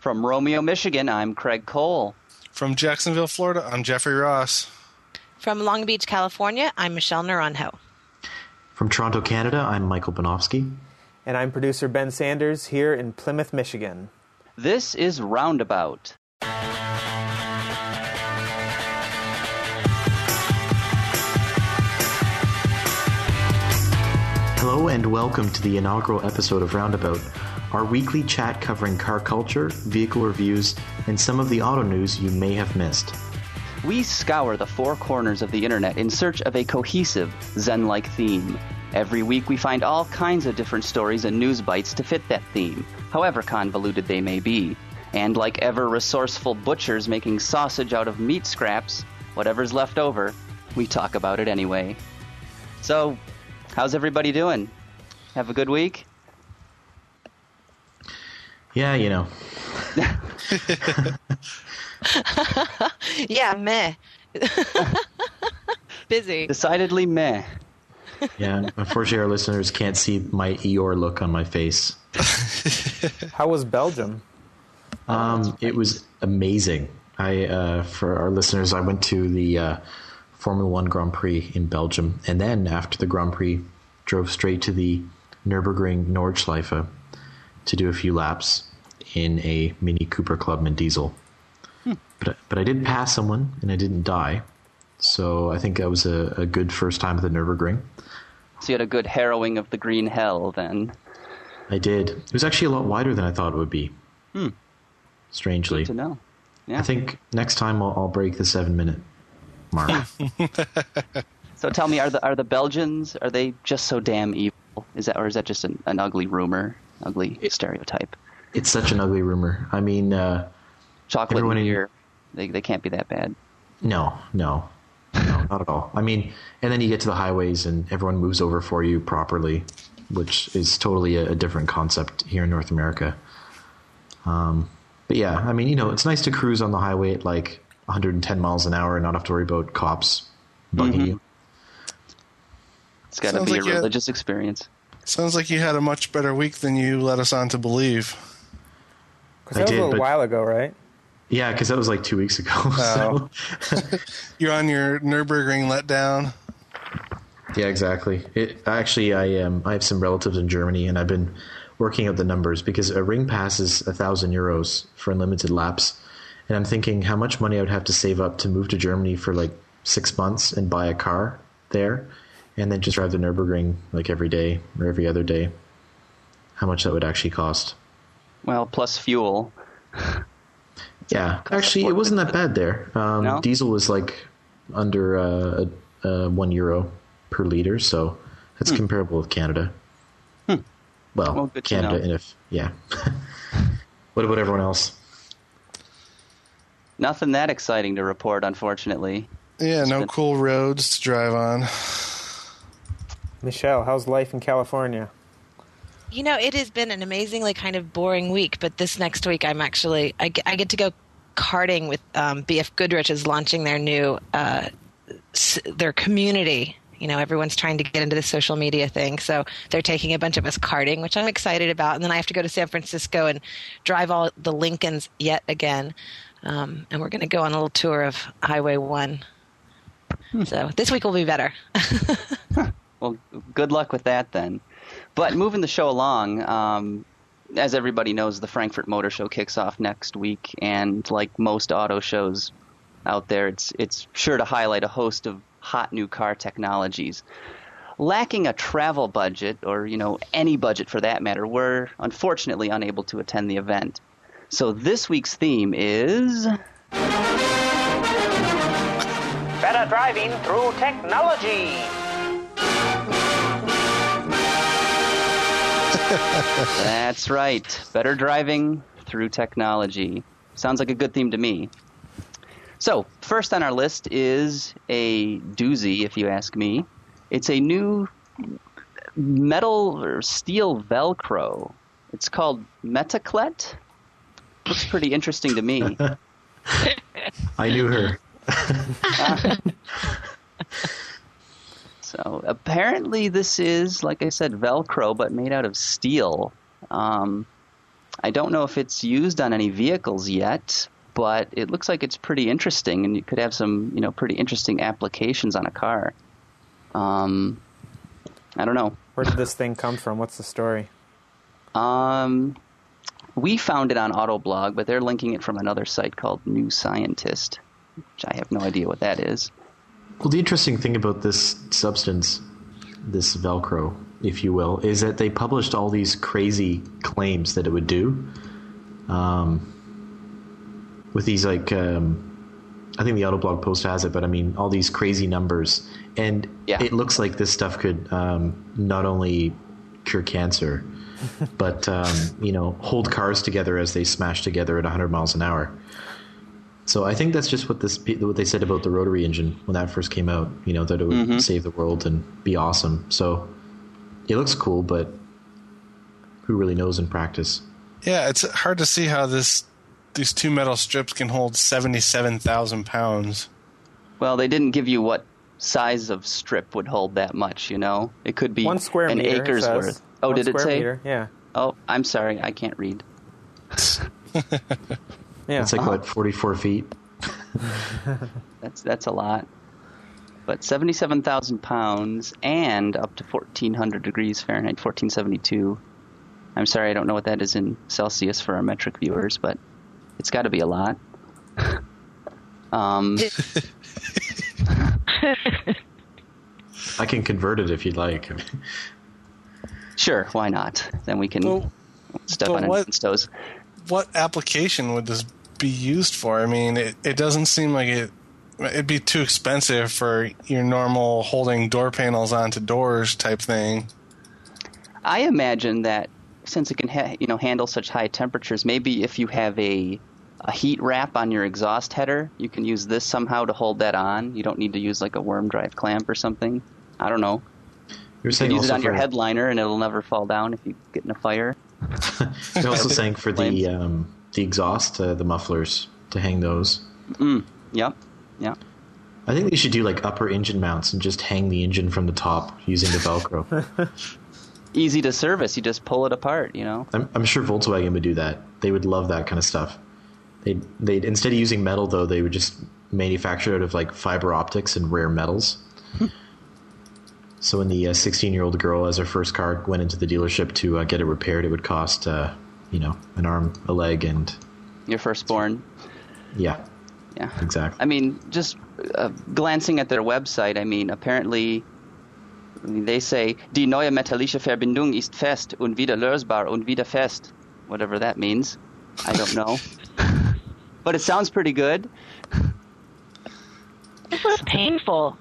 From Romeo, Michigan, I'm Craig Cole. From Jacksonville, Florida, I'm Jeffrey Ross. From Long Beach, California, I'm Michelle Naranjo. From Toronto, Canada, I'm Michael Bonofsky. And I'm producer Ben Sanders here in Plymouth, Michigan. This is Roundabout. Hello and welcome to the inaugural episode of Roundabout, our weekly chat covering car culture, vehicle reviews, and some of the auto news you may have missed. We scour the four corners of the internet in search of a cohesive, Zen-like theme. Every week we find all kinds of different stories and news bites to fit that theme, however convoluted they may be. And like ever resourceful butchers making sausage out of meat scraps, whatever's left over, we talk about it anyway. So, how's everybody doing? Have a good week? Yeah, you know. Yeah, meh. Busy. Decidedly meh. Yeah, unfortunately our listeners can't see my Eeyore look on my face. How was Belgium? It was amazing. For our listeners, I went to the Formula One Grand Prix in Belgium, and then after the Grand Prix, drove straight to the Nürburgring Nordschleife to do a few laps in a Mini Cooper Clubman diesel. But I did pass someone, and I didn't die. So I think that was a good first time at the Nürburgring. So you had a good harrowing of the green hell, then. I did. It was actually a lot wider than I thought it would be. Strangely. Good to know. Yeah. I think next time I'll break the 7-minute mark. So tell me, are the Belgians, are they just so damn evil? Is that just an ugly rumor, ugly stereotype? It's such an ugly rumor. I mean, chocolate and beer, they can't be that bad. No, not at all. I mean, and then you get to the highways and everyone moves over for you properly, which is totally a different concept here in North America. But yeah, I mean, it's nice to cruise on the highway at like 110 miles an hour and not have to worry about cops bugging you. It's got to be a religious experience. Sounds like you had a much better week than you led us on to believe. Because that was a little while ago, right? Yeah, because that was like 2 weeks ago. Oh. So. You're on your Nürburgring letdown. Yeah, exactly. I have some relatives in Germany, and I've been working out the numbers because a ring pass is €1,000 for unlimited laps, and I'm thinking how much money I would have to save up to move to Germany for like 6 months and buy a car there, and then just drive the Nürburgring like every day or every other day. How much that would actually cost? Well, plus fuel. Yeah, actually, it wasn't that bad there. No? Diesel was like under €1 per liter, so that's comparable with Canada. Well, good Canada, to know. yeah. What about everyone else? Nothing that exciting to report, unfortunately. Yeah, no cool roads to drive on. Michelle, how's life in California? It has been an amazingly kind of boring week, but this next week I get to go karting with BF Goodrich is launching their new their community. Everyone's trying to get into the social media thing, so they're taking a bunch of us karting, which I'm excited about. And then I have to go to San Francisco and drive all the Lincolns yet again, and we're going to go on a little tour of Highway 1. So this week will be better. Well, good luck with that then. But moving the show along, as everybody knows, the Frankfurt Motor Show kicks off next week, and like most auto shows out there, it's sure to highlight a host of hot new car technologies. Lacking a travel budget, or any budget for that matter, we're unfortunately unable to attend the event. So this week's theme is Better driving through technology. That's right. Better driving through technology. Sounds like a good theme to me. So, first on our list is a doozy, if you ask me. It's a new metal or steel Velcro. It's called Metaclet. Looks pretty interesting to me. I knew her. So apparently this is, like I said, Velcro, but made out of steel. I I don't know if it's used on any vehicles yet, but it looks like it's pretty interesting, and you could have some, pretty interesting applications on a car. I don't know. Where did this thing come from? What's the story? We found it on Autoblog, but they're linking it from another site called New Scientist, which I have no idea what that is. Well, the interesting thing about this substance, this Velcro, if you will, is that they published all these crazy claims that it would do. With these, I think the Autoblog post has it, but I mean, all these crazy numbers. And It looks like this stuff could not only cure cancer, but, hold cars together as they smash together at 100 miles an hour. So I think that's just what they said about the rotary engine when that first came out, that it would save the world and be awesome. So it looks cool, but who really knows in practice? Yeah, it's hard to see how these two metal strips can hold 77,000 pounds. Well, they didn't give you what size of strip would hold that much, It could be 1 square an meter, acre's worth. Oh, did it say? Meter, yeah. Oh, I'm sorry. I can't read. Yeah. It's like, what, 44 feet? That's a lot. But 77,000 pounds and up to 1,400 degrees Fahrenheit, 1472. I'm sorry, I don't know what that is in Celsius for our metric viewers, but it's got to be a lot. I can convert it if you'd like. Sure, why not? Then we can step on anyone's toes. What application would this be used for? I mean, it doesn't seem like it'd be too expensive for your normal holding door panels onto doors type thing. I imagine that since it can handle such high temperatures, maybe if you have a heat wrap on your exhaust header, you can use this somehow to hold that on. You don't need to use like a worm drive clamp or something. I don't know. You're saying you can use it on your headliner and it'll never fall down if you get in a fire. You're also saying for the exhaust, the mufflers, to hang those. Yep. I think they should do like upper engine mounts and just hang the engine from the top using the Velcro. Easy to service. You just pull it apart, I'm sure Volkswagen would do that. They would love that kind of stuff. They'd instead of using metal, though, they would just manufacture it out of like fiber optics and rare metals. So when the 16-year-old girl, as her first car, went into the dealership to get it repaired, it would cost, an arm, a leg, and... Your firstborn. Yeah, exactly. I mean, just glancing at their website, apparently they say, Die neue metallische Verbindung ist fest und wieder lösbar und wieder fest. Whatever that means. I don't know. But it sounds pretty good. This was painful.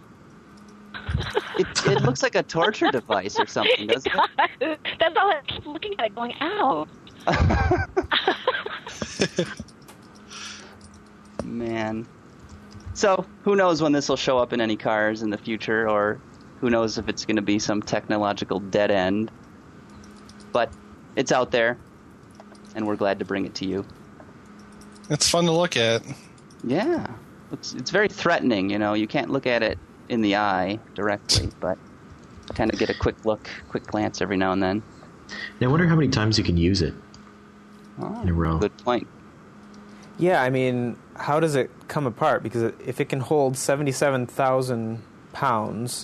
It looks like a torture device or something, doesn't it? That's all I keep looking at it going, ow. Man. So, who knows when this will show up in any cars in the future, or who knows if it's going to be some technological dead end. But it's out there, and we're glad to bring it to you. It's fun to look at. Yeah. It's very threatening, You can't look at it in the eye directly, but kind of get a quick glance every now and then. Now, I wonder how many times you can use it in a row. Good point. Yeah, how does it come apart? Because if it can hold 77,000 pounds,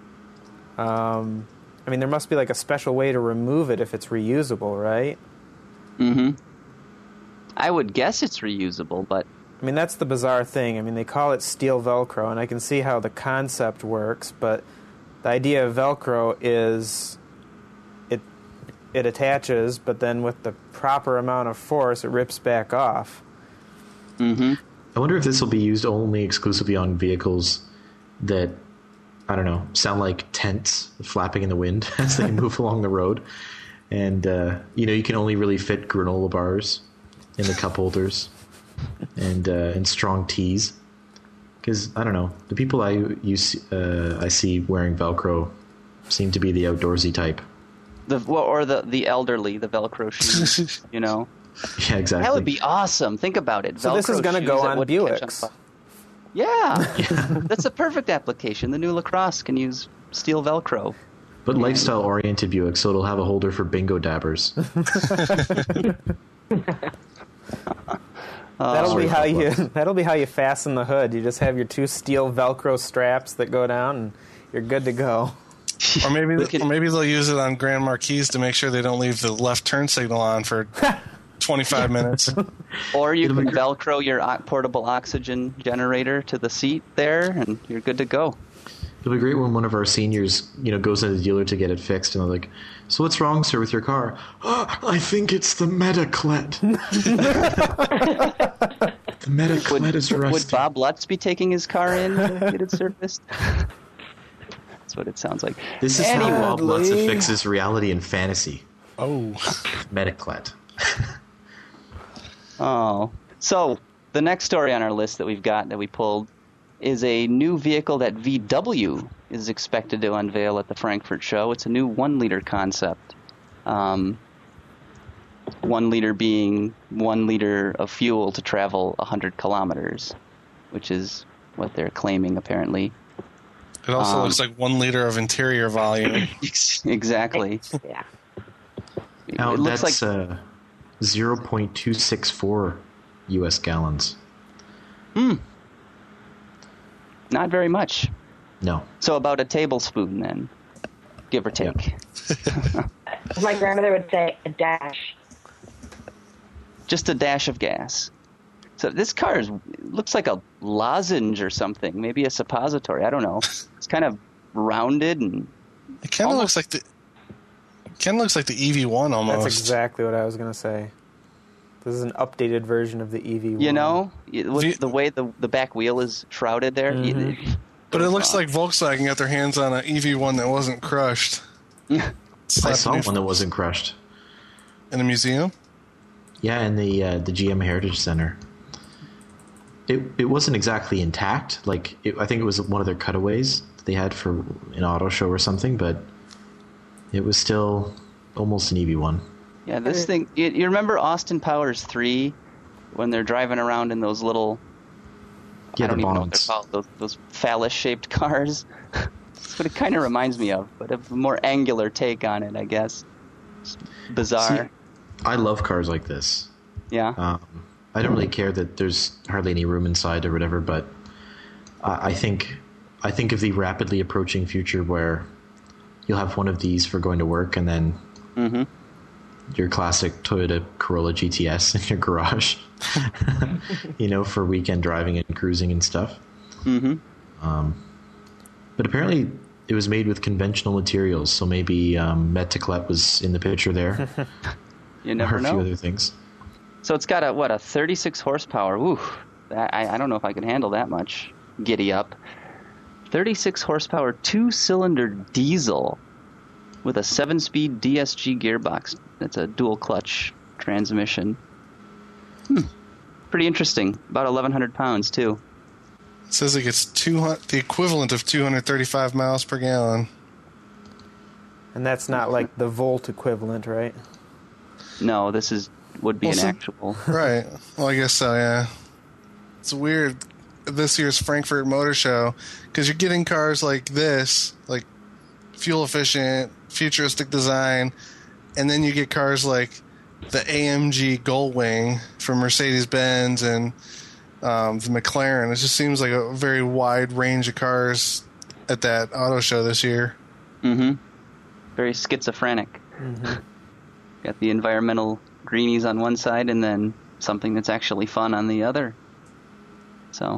there must be like a special way to remove it if it's reusable, right? Mm-hmm. I would guess it's reusable, but... that's the bizarre thing. They call it steel Velcro, and I can see how the concept works, but the idea of Velcro is it attaches, but then with the proper amount of force, it rips back off. Mm-hmm. I wonder if this will be used only exclusively on vehicles that, I don't know, sound like tents flapping in the wind as they move along the road. And, you can only really fit granola bars in the cup holders and strong teas. Because, I don't know, the people I see wearing Velcro seem to be the outdoorsy type. The elderly, the Velcro shoes, Yeah, exactly. That would be awesome. Think about it. So Velcro this is going to go on Buicks. Yeah. That's a perfect application. The new LaCrosse can use steel Velcro. But lifestyle-oriented Buick, so it'll have a holder for bingo dabbers. That'll be how you fasten the hood. You just have your 2 steel Velcro straps that go down, and you're good to go. Or maybe they'll use it on Grand Marquis to make sure they don't leave the left turn signal on for 25 minutes. Or you can Velcro your portable oxygen generator to the seat there, and you're good to go. It'll be great when one of our seniors, goes into the dealer to get it fixed, and they're like, "So what's wrong, sir, with your car?" "Oh, I think it's the Metaclet." The Metaclet is rusty. Would Bob Lutz be taking his car in to get it serviced? That's what it sounds like. This is how Bob Lutz fixes reality and fantasy. Oh. Metaclet. Oh. So, the next story on our list that we've got that we pulled is a new vehicle that VW is expected to unveil at the Frankfurt show. It's a new 1-liter concept. 1 liter being 1 liter of fuel to travel 100 kilometers, which is what they're claiming, apparently. It also looks like 1 liter of interior volume. Exactly. Yeah. Now, it looks that's like 0.264 U.S. gallons. Not very much. No. So about a tablespoon then, give or take. As my grandmother would say, a dash. Just a dash of gas. So this car looks like a lozenge or something, maybe a suppository. I don't know. It's kind of rounded and It kind of looks like the EV1 almost. That's exactly what I was going to say. This is an updated version of the EV1. With the way the back wheel is shrouded there. Mm-hmm. But it looks like Volkswagen got their hands on an EV1 that wasn't crushed. I saw one that wasn't crushed. In a museum? Yeah, in the GM Heritage Center. It wasn't exactly intact. I think it was one of their cutaways that they had for an auto show or something, but it was still almost an EV1. Yeah, this thing. You remember Austin Powers 3 when they're driving around in those little? Yeah, I don't the even know bonds. what they're called. Those phallus-shaped cars. That's what it kind of reminds me of, but a more angular take on it, I guess. It's bizarre. See, I love cars like this. Yeah. I don't really care that there's hardly any room inside or whatever, but I think of the rapidly approaching future where you'll have one of these for going to work, and then your classic Toyota Corolla GTS in your garage, for weekend driving and cruising and stuff. Mm-hmm. But apparently it was made with conventional materials, so maybe Metaclet was in the picture there. You never know. Or a few other things. So it's got a 36 horsepower. Ooh, I don't know if I can handle that much. Giddy up. 36 horsepower, 2-cylinder diesel with a 7-speed DSG gearbox. That's a dual clutch transmission. Pretty interesting. About 1,100 pounds too. It says it gets the equivalent of 235 miles per gallon. And that's not like the volt equivalent, right? No, this would be an actual. Right. Well, I guess so, yeah. It's weird, this year's Frankfurt Motor Show, because you're getting cars like this, like fuel-efficient, futuristic design, and then you get cars like the AMG Gullwing from Mercedes-Benz and the McLaren. It just seems like a very wide range of cars at that auto show this year. Mm-hmm. Very schizophrenic. Mm-hmm. Got the environmental greenies on one side and then something that's actually fun on the other. So,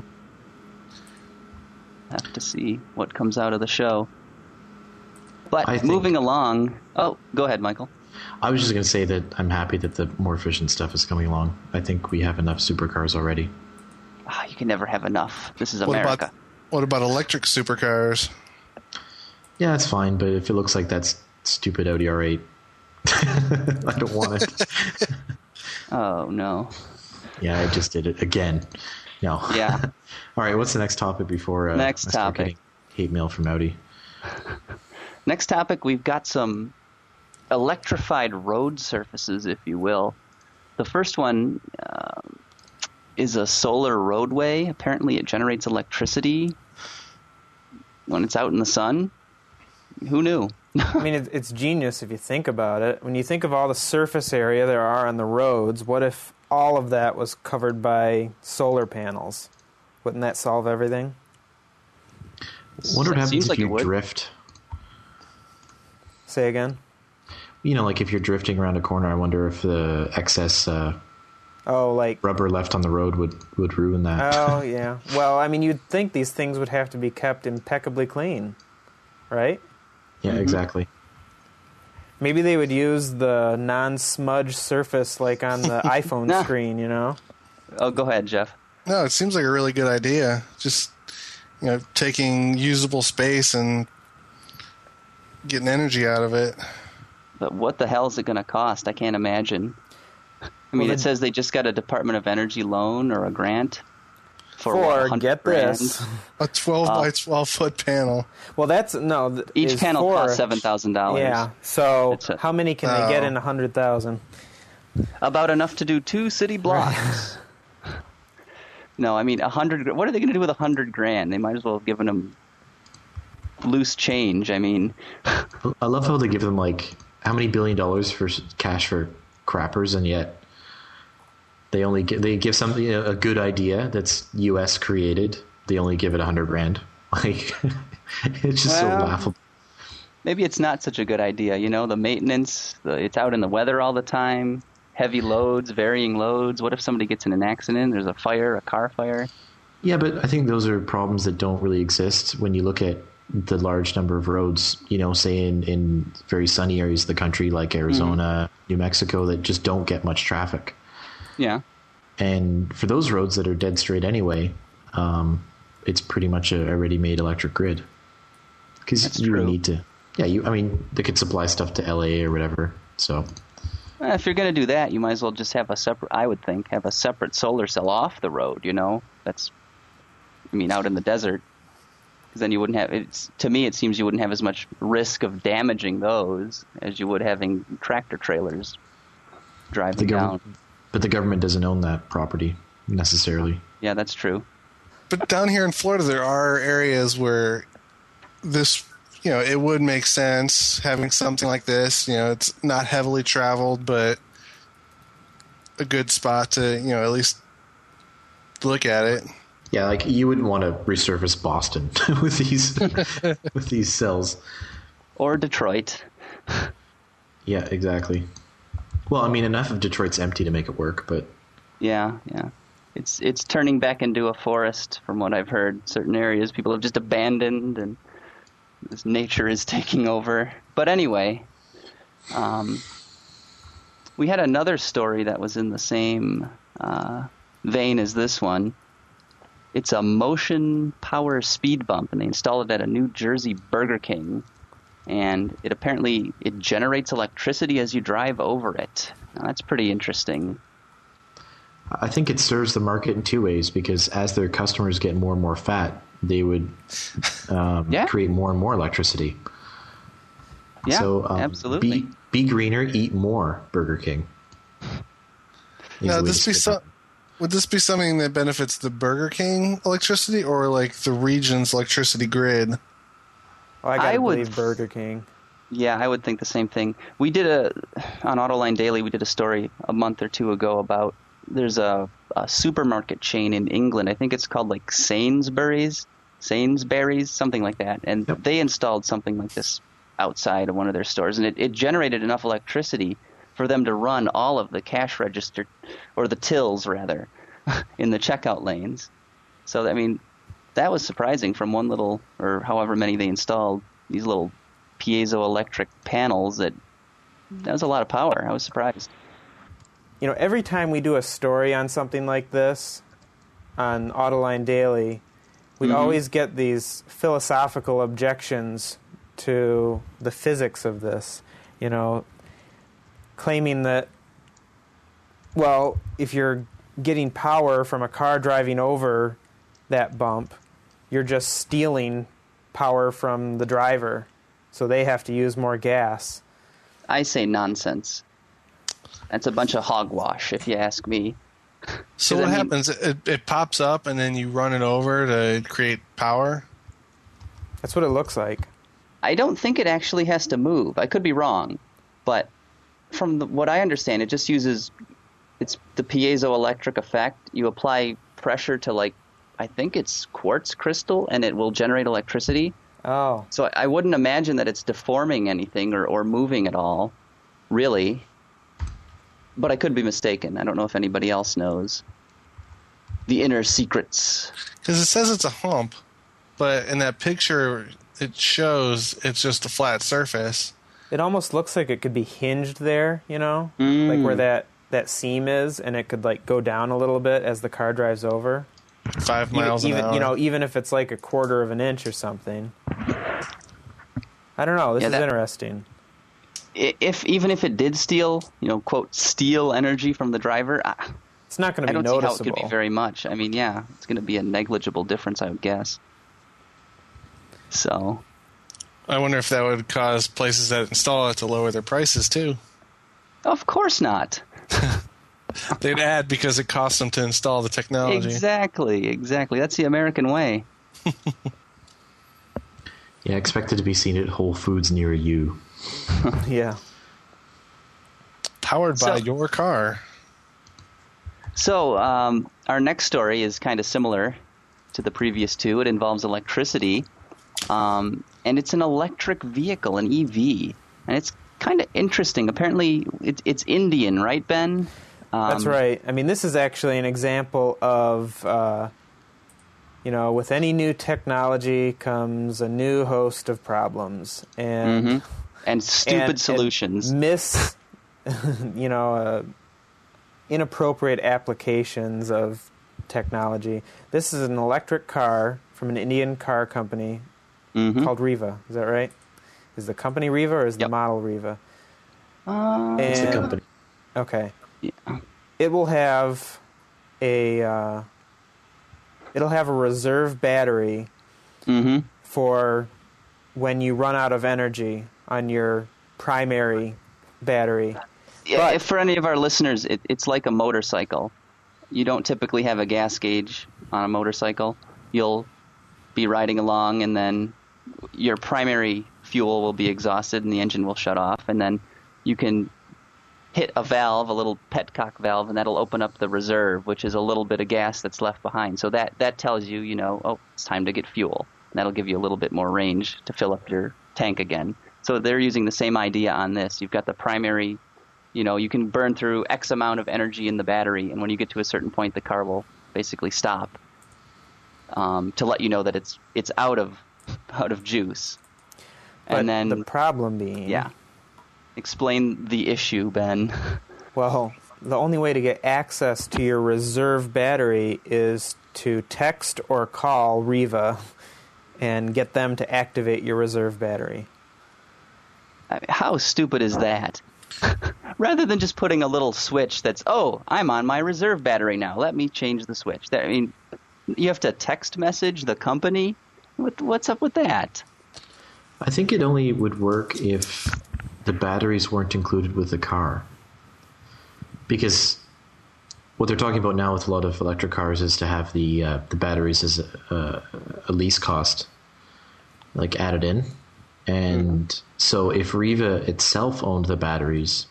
have to see what comes out of the show. But moving along... Oh, go ahead, Michael. I was just going to say that I'm happy that the more efficient stuff is coming along. I think we have enough supercars already. You can never have enough. This is America. What about electric supercars? Yeah, that's fine, but if it looks like that stupid Audi R8, I don't want it. Oh, no. Yeah, I just did it again. No. Yeah. All right, what's the next topic before I start getting hate mail from Audi? Next topic, we've got some electrified road surfaces, if you will. The first one is a solar roadway. Apparently it generates electricity when it's out in the sun. Who knew? I mean, it's genius if you think about it. When you think of all the surface area there are on the roads, what if all of that was covered by solar panels? Wouldn't that solve everything? Wonder what happens Seems if like it you would. drift. Say again? Like if you're drifting around a corner, I wonder if the excess Like... rubber left on the road would ruin that. Oh, yeah. Well, I mean, you'd think these things would have to be kept impeccably clean, right? Yeah, exactly. Maybe they would use the non-smudge surface like on the iPhone Nah. screen, Oh, go ahead, Jeff. No, it seems like a really good idea. Just, taking usable space and getting energy out of it. But what the hell is it going to cost? I can't imagine. I mean, it says they just got a Department of Energy loan or a grant for what, 100 get grand? this. A 12 by 12 foot panel. Well, that's... No. Each is panel for- costs $7,000. Yeah. So It's a- how many can they get in 100,000? About enough to do 2 city blocks. No, I mean 100. What are they going to do with 100 grand? They might as well have given them loose change. I mean, I love how they give them how many $1 billion for cash for crappers, and yet they give something a good idea that's U.S. created. They only give it 100 grand. It's just so Well, laughable. maybe it's not such a good idea. The maintenance. It's out in the weather all the time. Heavy loads, varying loads. What if somebody gets in an accident? There's a fire, a car fire. Yeah, but I think those are problems that don't really exist when you look at the large number of roads, say in very sunny areas of the country like Arizona, New Mexico, that just don't get much traffic. Yeah. And for those roads that are dead straight anyway, it's pretty much a ready-made electric grid. Because you would need to... Yeah, they could supply stuff to LA or whatever, so... If you're going to do that, you might as well just have a separate, I would think, have a separate solar cell off the road, That's, out in the desert. Because then you wouldn't have, to me it seems you wouldn't have as much risk of damaging those as you would having tractor trailers driving down. But the government doesn't own that property, necessarily. Yeah, that's true. But down here in Florida, there are areas where this... it would make sense having something like this. It's not heavily traveled, but a good spot to, at least look at it. Yeah, you wouldn't want to resurface Boston with these cells. Or Detroit. Yeah, exactly. Well, enough of Detroit's empty to make it work, but... Yeah. It's turning back into a forest, from what I've heard. Certain areas people have just abandoned, and this nature is taking over. But anyway, we had another story that was in the same vein as this one. It's a motion power speed bump, and they installed it at a New Jersey Burger King. And it generates electricity as you drive over it. Now, that's pretty interesting. I think it serves the market in two ways, because as their customers get more and more fat, they would create more and more electricity. Yeah, so, absolutely. Be greener, eat more, Burger King. Now, would this be something that benefits the Burger King electricity or the region's electricity grid? Oh, I believe Burger King. Yeah, I would think the same thing. We did on Autoline Daily, we did a story a month or two ago about there's a supermarket chain in England. I think it's called Sainsbury's, something like that. And they installed something like this outside of one of their stores, and it generated enough electricity for them to run all of the cash register, or the tills rather, in the checkout lanes. So, that was surprising from one little, or however many they installed, these little piezoelectric panels. That was a lot of power. I was surprised. Every time we do a story on something like this on Autoline Daily, we always get these philosophical objections to the physics of this, claiming that, well, if you're getting power from a car driving over that bump, you're just stealing power from the driver, so they have to use more gas. I say nonsense. That's a bunch of hogwash, if you ask me. So what happens? It pops up, and then you run it over to create power? That's what it looks like. I don't think it actually has to move. I could be wrong, but from what I understand, it just uses it's the piezoelectric effect. You apply pressure to I think it's quartz crystal, and it will generate electricity. Oh. So I wouldn't imagine that it's deforming anything or moving at all, really. But I could be mistaken. I don't know if anybody else knows the inner secrets. Because it says it's a hump, but in that picture, it shows it's just a flat surface. It almost looks like it could be hinged there, like where that seam is, and it could go down a little bit as the car drives over. 5 miles an hour. Even if it's a quarter of an inch or something. I don't know. This is interesting. Even if it did steal, quote, steal energy from the driver, it's not going to be noticeable. I don't see how it could be very much. I mean, yeah, it's going to be a negligible difference, I would guess. So, I wonder if that would cause places that install it to lower their prices too. Of course not. They'd add because it costs them to install the technology. Exactly. That's the American way. Yeah, expect it to be seen at Whole Foods near you. Yeah. Powered by your car. So, our next story is kind of similar to the previous two. It involves electricity, and it's an electric vehicle, an EV, and it's kind of interesting. Apparently, it's Indian, right, Ben? That's right. I mean, this is actually an example of, with any new technology comes a new host of problems and stupid solutions. Inappropriate applications of technology. This is an electric car from an Indian car company called Riva. Is that right? Is the company Riva or is the model Riva? It's the company. Okay. Yeah. It will have a reserve battery for when you run out of energy on your primary battery. Yeah, if for any of our listeners, it's like a motorcycle. You don't typically have a gas gauge on a motorcycle. You'll be riding along, and then your primary fuel will be exhausted, and the engine will shut off, and then you can hit a valve, a little petcock valve, and that'll open up the reserve, which is a little bit of gas that's left behind. So that tells you, it's time to get fuel. And that'll give you a little bit more range to fill up your tank again. So they're using the same idea on this. You've got the primary, you can burn through X amount of energy in the battery, and when you get to a certain point, the car will basically stop to let you know that it's out of juice. But and then the problem being... Yeah. Explain the issue, Ben. Well, the only way to get access to your reserve battery is to text or call Riva and get them to activate your reserve battery. I mean, how stupid is that? Rather than just putting a little switch that's, I'm on my reserve battery now. Let me change the switch. I mean, you have to text message the company? What's up with that? I think it only would work if the batteries weren't included with the car. Because what they're talking about now with a lot of electric cars is to have the batteries as a lease cost, added in. And so if Riva itself owned the batteries,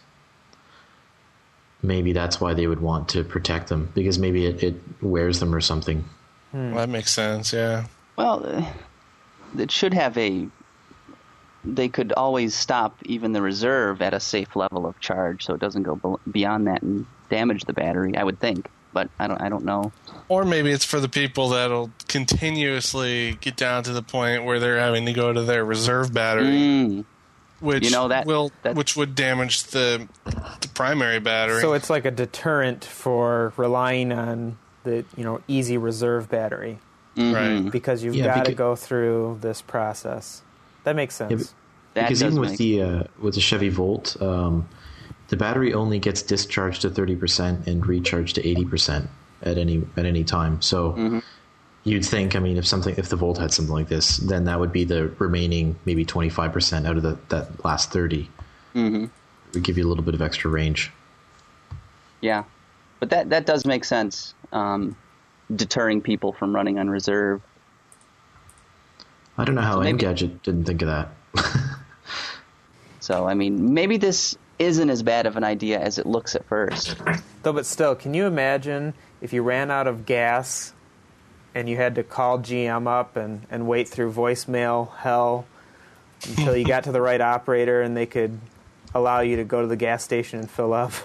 maybe that's why they would want to protect them, because maybe it wears them or something. Well, that makes sense, yeah. Well, it should have they could always stop even the reserve at a safe level of charge, so it doesn't go beyond that and damage the battery, I would think. But I don't know. Or maybe it's for the people that'll continuously get down to the point where they're having to go to their reserve battery, which which would damage the primary battery. So it's like a deterrent for relying on the easy reserve battery, right? Because you've got to go through this process. That makes sense. Yeah, because even with the Chevy Volt, the battery only gets discharged to 30% and recharged to 80% at any time. So you'd think, if the Volt had something like this, then that would be the remaining maybe 25% out of that last 30. It would give you a little bit of extra range. Yeah, but that does make sense. Deterring people from running on reserve. I don't know how Engadget didn't think of that. So, I mean, maybe this isn't as bad of an idea as it looks at first. Though, but still, can you imagine if you ran out of gas and you had to call GM up and wait through voicemail hell until you got to the right operator and they could allow you to go to the gas station and fill up?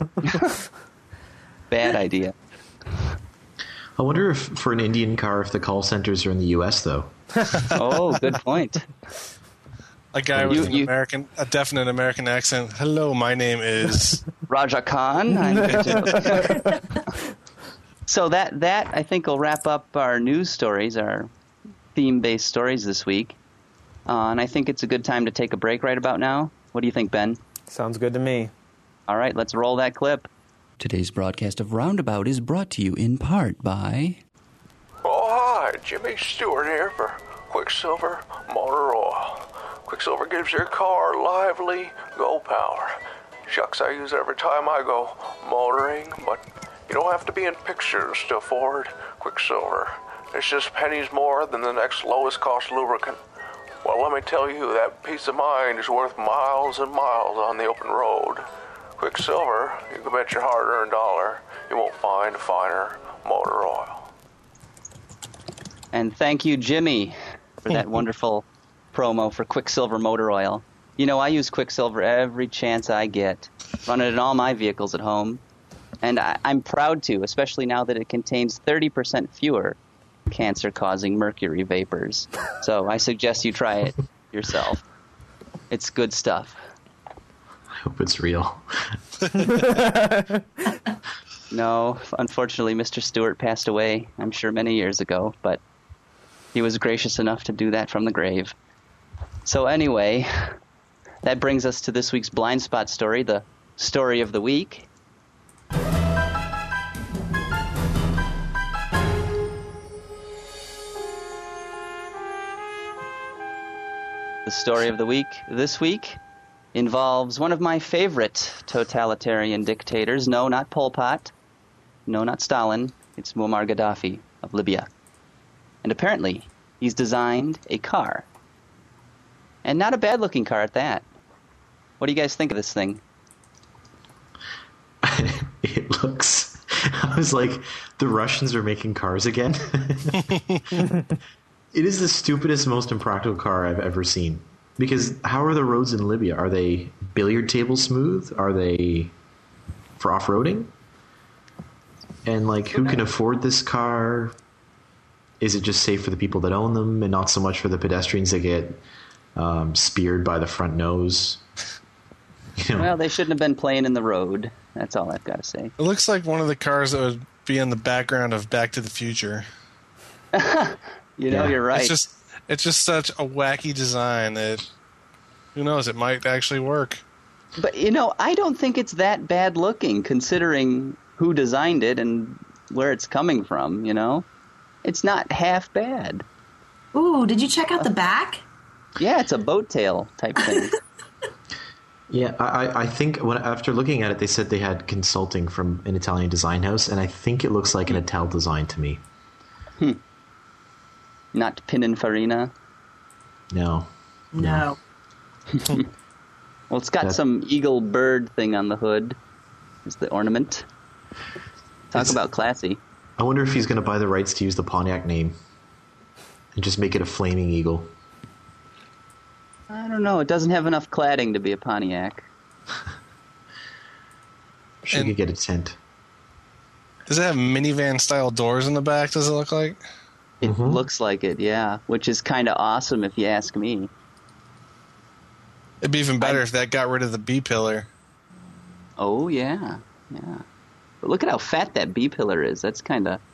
Bad idea. I wonder if for an Indian car, if the call centers are in the U.S. though. Oh, good point. A guy with a definite American accent. Hello, my name is Raja Khan. So that I think will wrap up our news stories, our theme-based stories this week. And I think it's a good time to take a break right about now. What do you think, Ben? Sounds good to me. All right, let's roll that clip. Today's broadcast of Roundabout is brought to you in part by... Oh, hi, Jimmy Stewart here for Quicksilver Motor Oil. Quicksilver gives your car lively go power. Shucks, I use it every time I go motoring, but you don't have to be in pictures to afford Quicksilver. It's just pennies more than the next lowest cost lubricant. Well, let me tell you, that peace of mind is worth miles and miles on the open road. Quicksilver, you can bet your hard-earned dollar you won't find a finer motor oil. And thank you, Jimmy, for that wonderful promo for Quicksilver Motor Oil. You know, I use Quicksilver every chance I get, running it in all my vehicles at home. And I'm proud to, especially now that it contains 30% fewer cancer-causing mercury vapors. So I suggest you try it yourself. It's good stuff. I hope it's real. No, unfortunately, Mr. Stewart passed away, I'm sure, many years ago, but he was gracious enough to do that from the grave. So anyway, that brings us to this week's Blind Spot story, the story of the week. The story of the week this week involves one of my favorite totalitarian dictators. No, not Pol Pot. No, not Stalin. It's Muammar Gaddafi of Libya. And apparently, he's designed a car. And not a bad-looking car at that. What do you guys think of this thing? It looks... I was like, the Russians are making cars again? It is the stupidest, most impractical car I've ever seen. Because how are the roads in Libya? Are they billiard table smooth? Are they for off-roading? And, like, who can afford this car? Is it just safe for the people that own them and not so much for the pedestrians that get speared by the front nose? You know. Well, they shouldn't have been playing in the road. That's all I've got to say. It looks like one of the cars that would be in the background of Back to the Future. You know, you're right. It's just such a wacky design that, who knows, it might actually work. But, you know, I don't think it's that bad looking, considering who designed it and where it's coming from, you know? It's not half bad. Ooh, did you check out the back? Yeah, it's a boat tail type thing. Yeah, I think after looking at it, they said they had consulting from an Italian design house, and I think it looks like an Ital design to me. Not Pininfarina? No. No. Well, it's got some eagle bird thing on the hood. Is the ornament. Talk about classy. I wonder if he's going to buy the rights to use the Pontiac name and just make it a flaming eagle. I don't know. It doesn't have enough cladding to be a Pontiac. Sure, you could get a tent. Does it have minivan-style doors in the back, does it look like? It looks like it, yeah. Which is kind of awesome if you ask me. It'd be even better if that got rid of the B-pillar. Oh, yeah. Yeah. But look at how fat that B-pillar is. That's kind of...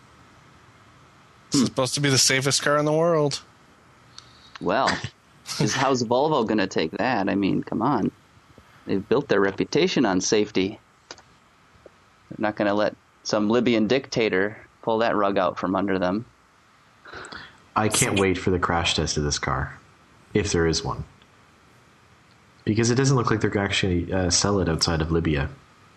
It's supposed to be the safest car in the world. Well, how's Volvo going to take that? I mean, come on. They've built their reputation on safety. They're not going to let some Libyan dictator pull that rug out from under them. I can't wait for the crash test of this car, if there is one. Because it doesn't look like they're going to actually sell it outside of Libya.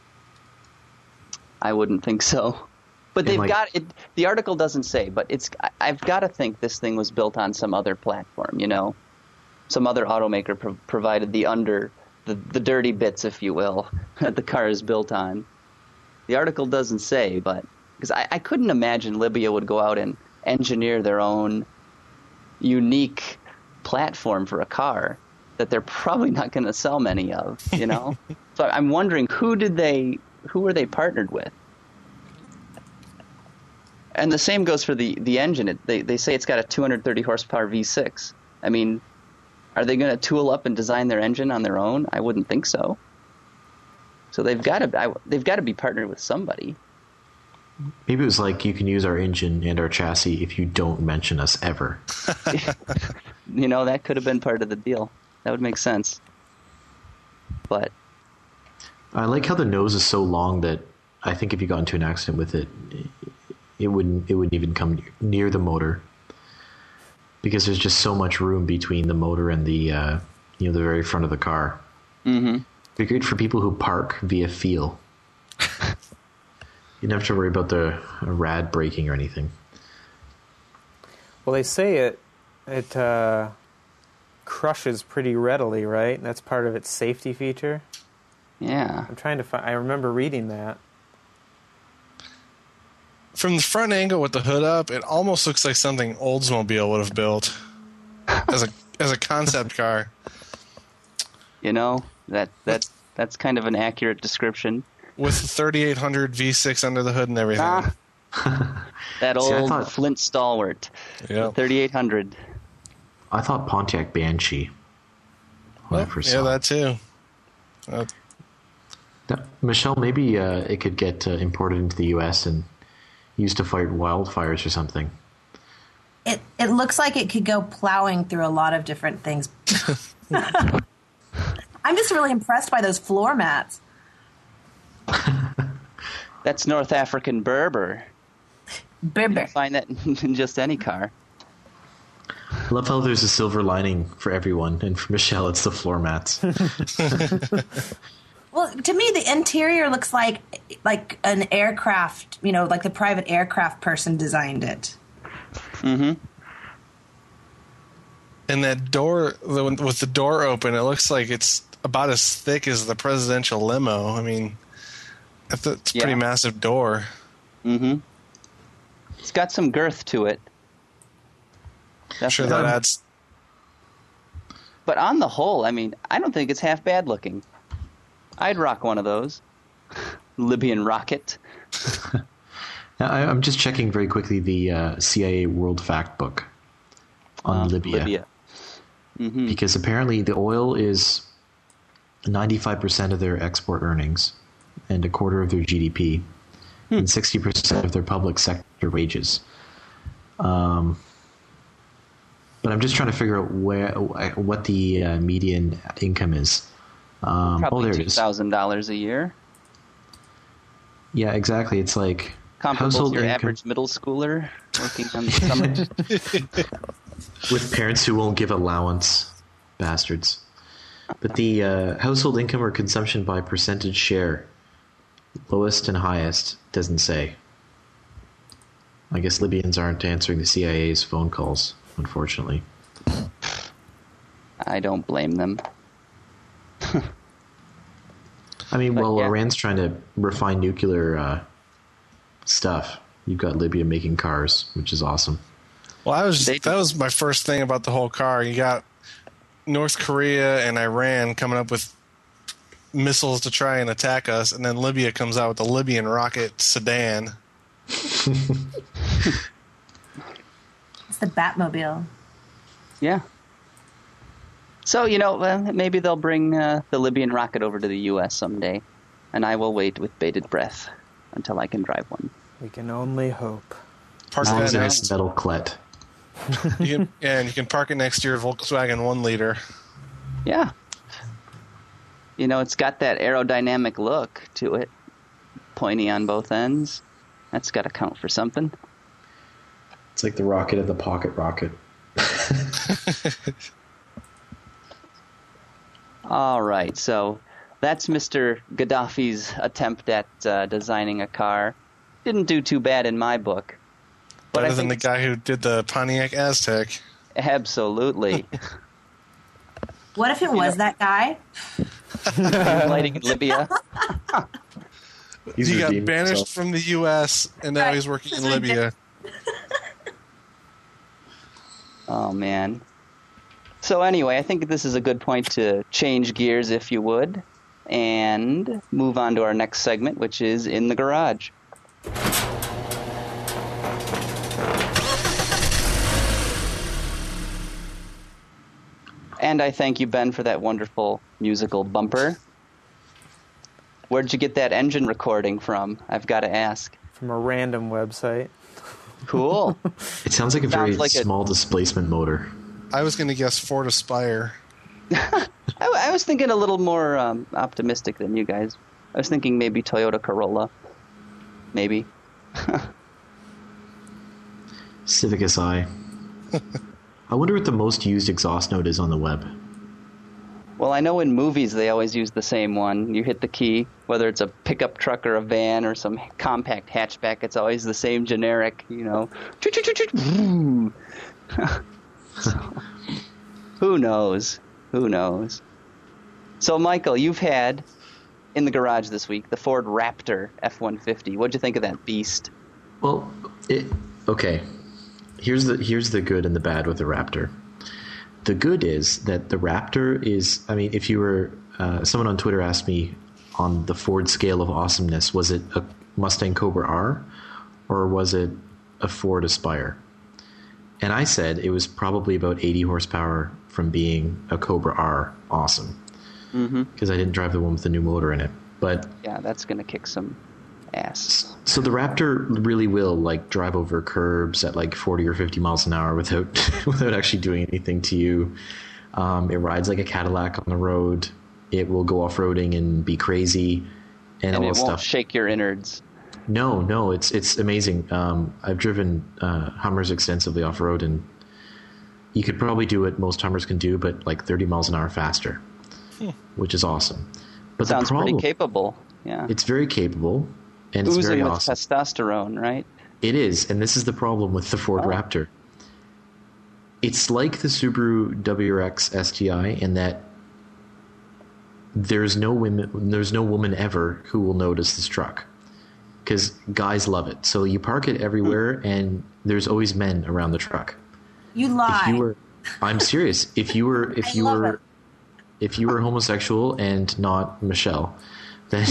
I wouldn't think so. But they've got it. The article doesn't say, but I've got to think this thing was built on some other platform, you know? some other automaker provided the dirty bits, if you will, that the car is built on. The article doesn't say, but because I couldn't imagine Libya would go out and engineer their own unique platform for a car that they're probably not going to sell many of, you know? So I'm wondering who were they partnered with? And the same goes for the engine. They say it's got a 230 horsepower V6. I mean, are they going to tool up and design their engine on their own? I wouldn't think so. So they've got to be partnered with somebody. Maybe it was like, you can use our engine and our chassis if you don't mention us ever. You know, that could have been part of the deal. That would make sense. But I like how the nose is so long that I think if you got into an accident with it, it wouldn't even come near the motor, because there's just so much room between the motor and the the very front of the car. Mm-hmm. Be great for people who park via feel. You don't have to worry about the rad braking or anything. Well, they say it crushes pretty readily, right? That's part of its safety feature. Yeah. I'm trying to find. I remember reading that. From the front angle with the hood up, it almost looks like something Oldsmobile would have built as a concept car. You know, that's kind of an accurate description. With the 3800 V6 under the hood and everything. That old Flint stalwart. Yeah. 3800. I thought Pontiac Banshee when I first saw that too. Michelle, maybe it could get imported into the U.S. and used to fight wildfires or something. It looks like it could go plowing through a lot of different things. I'm just really impressed by those floor mats. That's North African Berber. Berber. You find that in just any car. I love how there's a silver lining for everyone, and for Michelle, it's the floor mats. Well, to me, the interior looks like an aircraft, like the private aircraft person designed it. Mm-hmm. And that door, with the door open, it looks like it's about as thick as the presidential limo. I mean, it's a pretty massive door. Mm-hmm. It's got some girth to it. I'm sure that adds. But on the whole, I mean, I don't think it's half bad looking. I'd rock one of those. Libyan rocket. Now, I'm just checking very quickly the CIA World Fact Book on Libya. Mm-hmm. Because apparently the oil is 95% of their export earnings and a quarter of their GDP and 60% of their public sector wages. But I'm just trying to figure out what the median income is. Probably $2,000 a year. Yeah, exactly. It's like comparable to your average middle schooler working on the summer. With parents who won't give allowance. Bastards. But the household income or consumption by percentage share, lowest and highest, doesn't say. I guess Libyans aren't answering the CIA's phone calls, unfortunately. I don't blame them. I mean, Iran's trying to refine nuclear stuff. You've got Libya making cars, which is awesome. Well, that was my first thing about the whole car. You got North Korea and Iran coming up with missiles to try and attack us, and then Libya comes out with the Libyan rocket sedan. It's the Batmobile. Yeah. So, maybe they'll bring the Libyan rocket over to the U.S. someday, and I will wait with bated breath until I can drive one. We can only hope. Park that nice metal clet. You can park it next to your Volkswagen 1 liter. Yeah. It's got that aerodynamic look to it. Pointy on both ends. That's got to count for something. It's like the rocket of the pocket rocket. All right, so that's Mr. Gaddafi's attempt at designing a car. Didn't do too bad in my book. But Better than the guy who did the Pontiac Aztec. Absolutely. What if it was that guy? Lighting in Libya. He got banished from the U.S. and now he's working in Libya. Oh, man. So anyway, I think this is a good point to change gears, if you would, and move on to our next segment, which is In the Garage. And I thank you, Ben, for that wonderful musical bumper. Where'd you get that engine recording from? I've got to ask. From a random website. Cool. It sounds like a very small displacement motor. I was going to guess Ford Aspire. I was thinking a little more optimistic than you guys. I was thinking maybe Toyota Corolla. Maybe. Civic Si. I wonder what the most used exhaust note is on the web. Well, I know in movies they always use the same one. You hit the key, whether it's a pickup truck or a van or some compact hatchback, it's always the same generic, you know. So, who knows? Who knows? So, Michael, you've had in the garage this week the Ford Raptor F-150. What'd you think of that beast? Well, okay. Here's the good and the bad with the Raptor. The good is that the Raptor is, I mean, if you were, someone on Twitter asked me on the Ford scale of awesomeness, was it a Mustang Cobra R or was it a Ford Aspire? And I said it was probably about 80 horsepower from being a Cobra R awesome. Because I didn't drive the one with the new motor in it. But yeah, that's going to kick some ass. So the Raptor really will like drive over curbs at like 40 or 50 miles an hour without actually doing anything to you. It rides like a Cadillac on the road. It will go off-roading and be crazy and all it this won't stuff. Shake your innards. No, it's amazing. I've driven Hummers extensively off-road, and you could probably do what most Hummers can do, but like 30 miles an hour faster, which is awesome. But Sounds the problem, pretty capable. Yeah, it's very capable, and oozing it's very with awesome. testosterone, right? It is, and this is the problem with the Ford Raptor. It's like the Subaru WRX STI in that there's no woman ever who will notice this truck, because guys love it. So you park it everywhere, and there's always men around the truck. You lie. I'm serious. If you were homosexual and not Michelle, then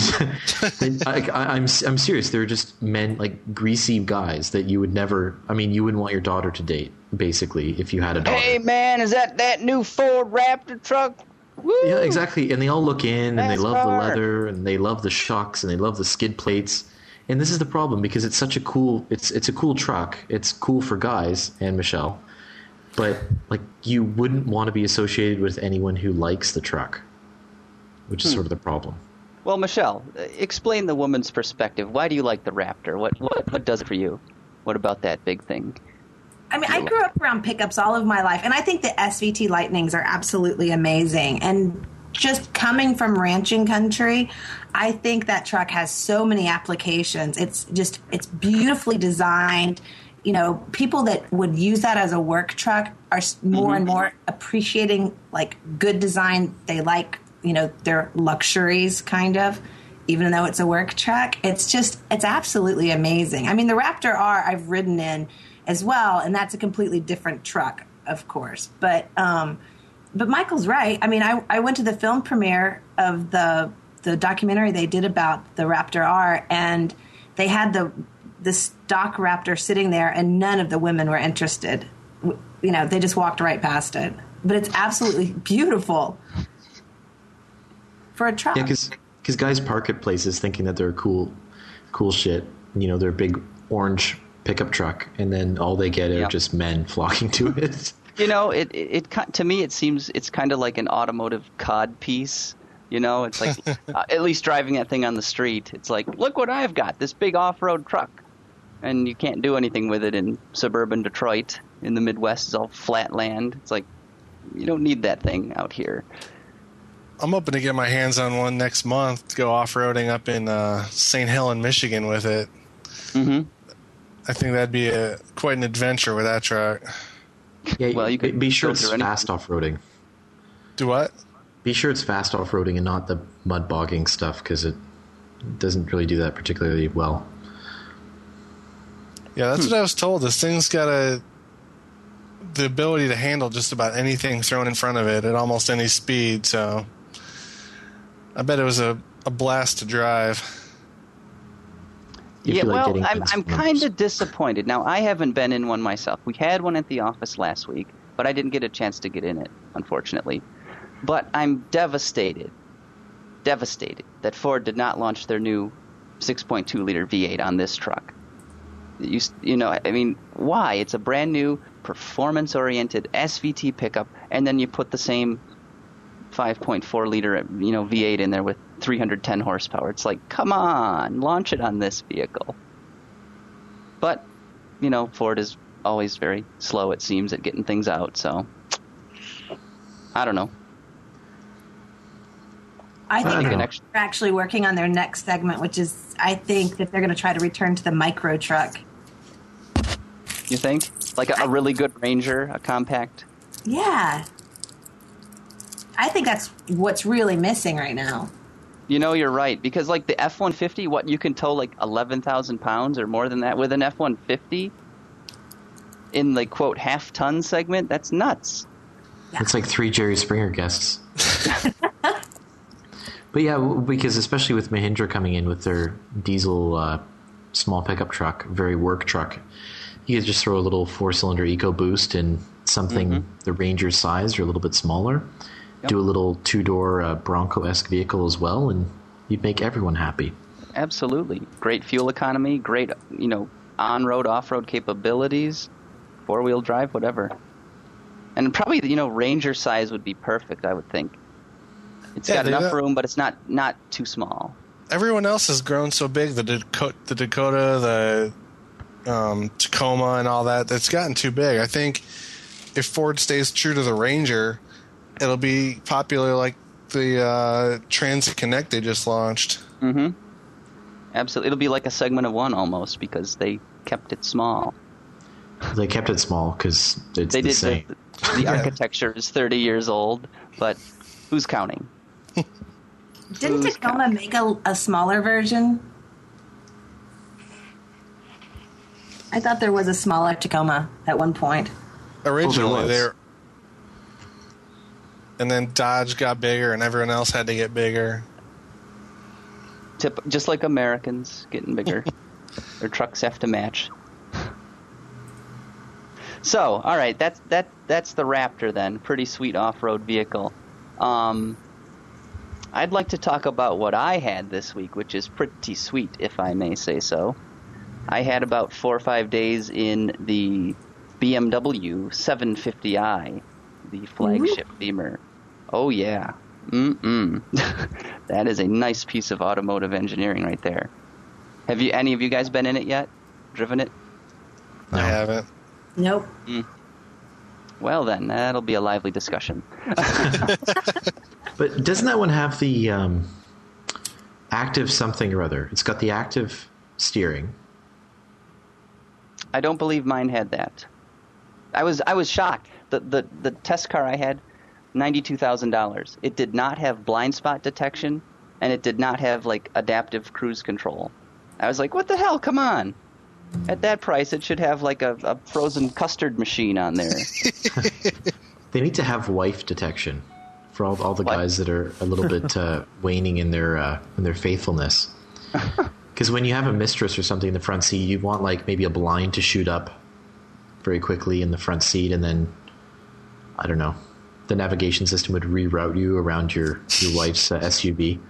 I'm serious. They're just men, like greasy guys that you would never. I mean, you wouldn't want your daughter to date, basically, if you had a daughter. Hey man, is that new Ford Raptor truck? Woo! Yeah, exactly. And they all look in, and they love the NASCAR. leather, and they love the shocks, and they love the skid plates. And this is the problem, because it's such a cool. It's a cool truck. It's cool for guys and Michelle, but like you wouldn't want to be associated with anyone who likes the truck, which is sort of the problem. Well, Michelle, explain the woman's perspective. Why do you like the Raptor? What does it for you? What about that big thing? I mean, I grew up around pickups all of my life, and I think the SVT Lightnings are absolutely amazing. And just coming from ranching country, I think that truck has so many applications. It's beautifully designed. You know, people that would use that as a work truck are more and more appreciating like good design. They like, you know, their luxuries kind of, even though it's a work truck. It's absolutely amazing. I mean, the Raptor R I've ridden in as well, and that's a completely different truck, of course. But Michael's right. I mean, I went to the film premiere of the documentary they did about the Raptor R, and they had the stock Raptor sitting there, and none of the women were interested. You know, they just walked right past it. But it's absolutely beautiful for a truck. Yeah, because guys park at places thinking that they're cool shit. You know, they're big orange pickup truck, and then all they get are just men flocking to it. You know, it to me it seems it's kind of like an automotive cod piece. You know, it's like at least driving that thing on the street, it's like, look what I've got, this big off-road truck, and you can't do anything with it in suburban Detroit. In the Midwest, it's all flat land. It's like you don't need that thing out here. I'm hoping to get my hands on one next month to go off-roading up in St. Helen, Michigan with it. Mm-hmm. I think that'd be quite an adventure with that truck. Yeah, well, you could be sure go it's through anything. fast off-roading. Do what? Be sure it's fast off-roading and not the mud bogging stuff, because it doesn't really do that particularly well. Yeah, that's what I was told. This thing's got the ability to handle just about anything thrown in front of it at almost any speed, so I bet it was a blast to drive. Yeah, well, I'm kind of disappointed. Now, I haven't been in one myself. We had one at the office last week, but I didn't get a chance to get in it, unfortunately. But I'm devastated that Ford did not launch their new 6.2-liter V8 on this truck. You know, I mean, why? It's a brand new, performance-oriented SVT pickup, and then you put the same 5.4-liter, V8 in there with 310 horsepower. It's like, come on, launch it on this vehicle. But, Ford is always very slow, it seems, at getting things out, so I don't know. I think they're actually working on their next segment, which is, I think, that they're going to try to return to the micro truck. You think? Like a really good Ranger, a compact? Yeah. I think that's what's really missing right now. You're right, because like the F-150, you can tow like 11,000 pounds or more than that with an F-150 in the, quote, half-ton segment? That's nuts. Yeah. It's like 3 Jerry Springer guests. But yeah, because especially with Mahindra coming in with their diesel small pickup truck, very work truck, you could just throw a little 4-cylinder EcoBoost in something the Ranger's size or a little bit smaller. Yep. Do a little 2-door Bronco-esque vehicle as well, and you'd make everyone happy. Absolutely. Great fuel economy, great, on-road, off-road capabilities, 4-wheel drive, whatever. And probably, Ranger size would be perfect, I would think. It's got enough room, but it's not too small. Everyone else has grown so big. The Dakota, the Tacoma, and all that. It's gotten too big. I think if Ford stays true to the Ranger, it'll be popular like the Transit Connect they just launched. Mm-hmm. Absolutely. It'll be like a segment of one almost because they kept it small. They kept it small because it's the same. The architecture is 30 years old, but who's counting? Didn't Tacoma make a smaller version? I thought there was a smaller Tacoma at one point. Originally, there. And then Dodge got bigger, and everyone else had to get bigger. Just like Americans getting bigger. Their trucks have to match. So, all right, that's the Raptor then. Pretty sweet off-road vehicle. I'd like to talk about what I had this week, which is pretty sweet, if I may say so. I had about 4 or 5 days in the BMW 750i, the flagship Beamer. Oh, yeah. That is a nice piece of automotive engineering right there. Have any of you guys been in it yet? Driven it? No. I haven't. Nope. Well, then, that'll be a lively discussion. But doesn't that one have the active something or other? It's got the active steering. I don't believe mine had that. I was shocked. The test car I had, $92,000. It did not have blind spot detection, and it did not have like adaptive cruise control. I was like, what the hell? Come on. At that price, it should have like a frozen custard machine on there. They need to have wife detection for all the guys that are a little bit waning in their faithfulness. Because when you have a mistress or something in the front seat, you want like maybe a blind to shoot up very quickly in the front seat, and then I don't know, the navigation system would reroute you around your wife's SUV.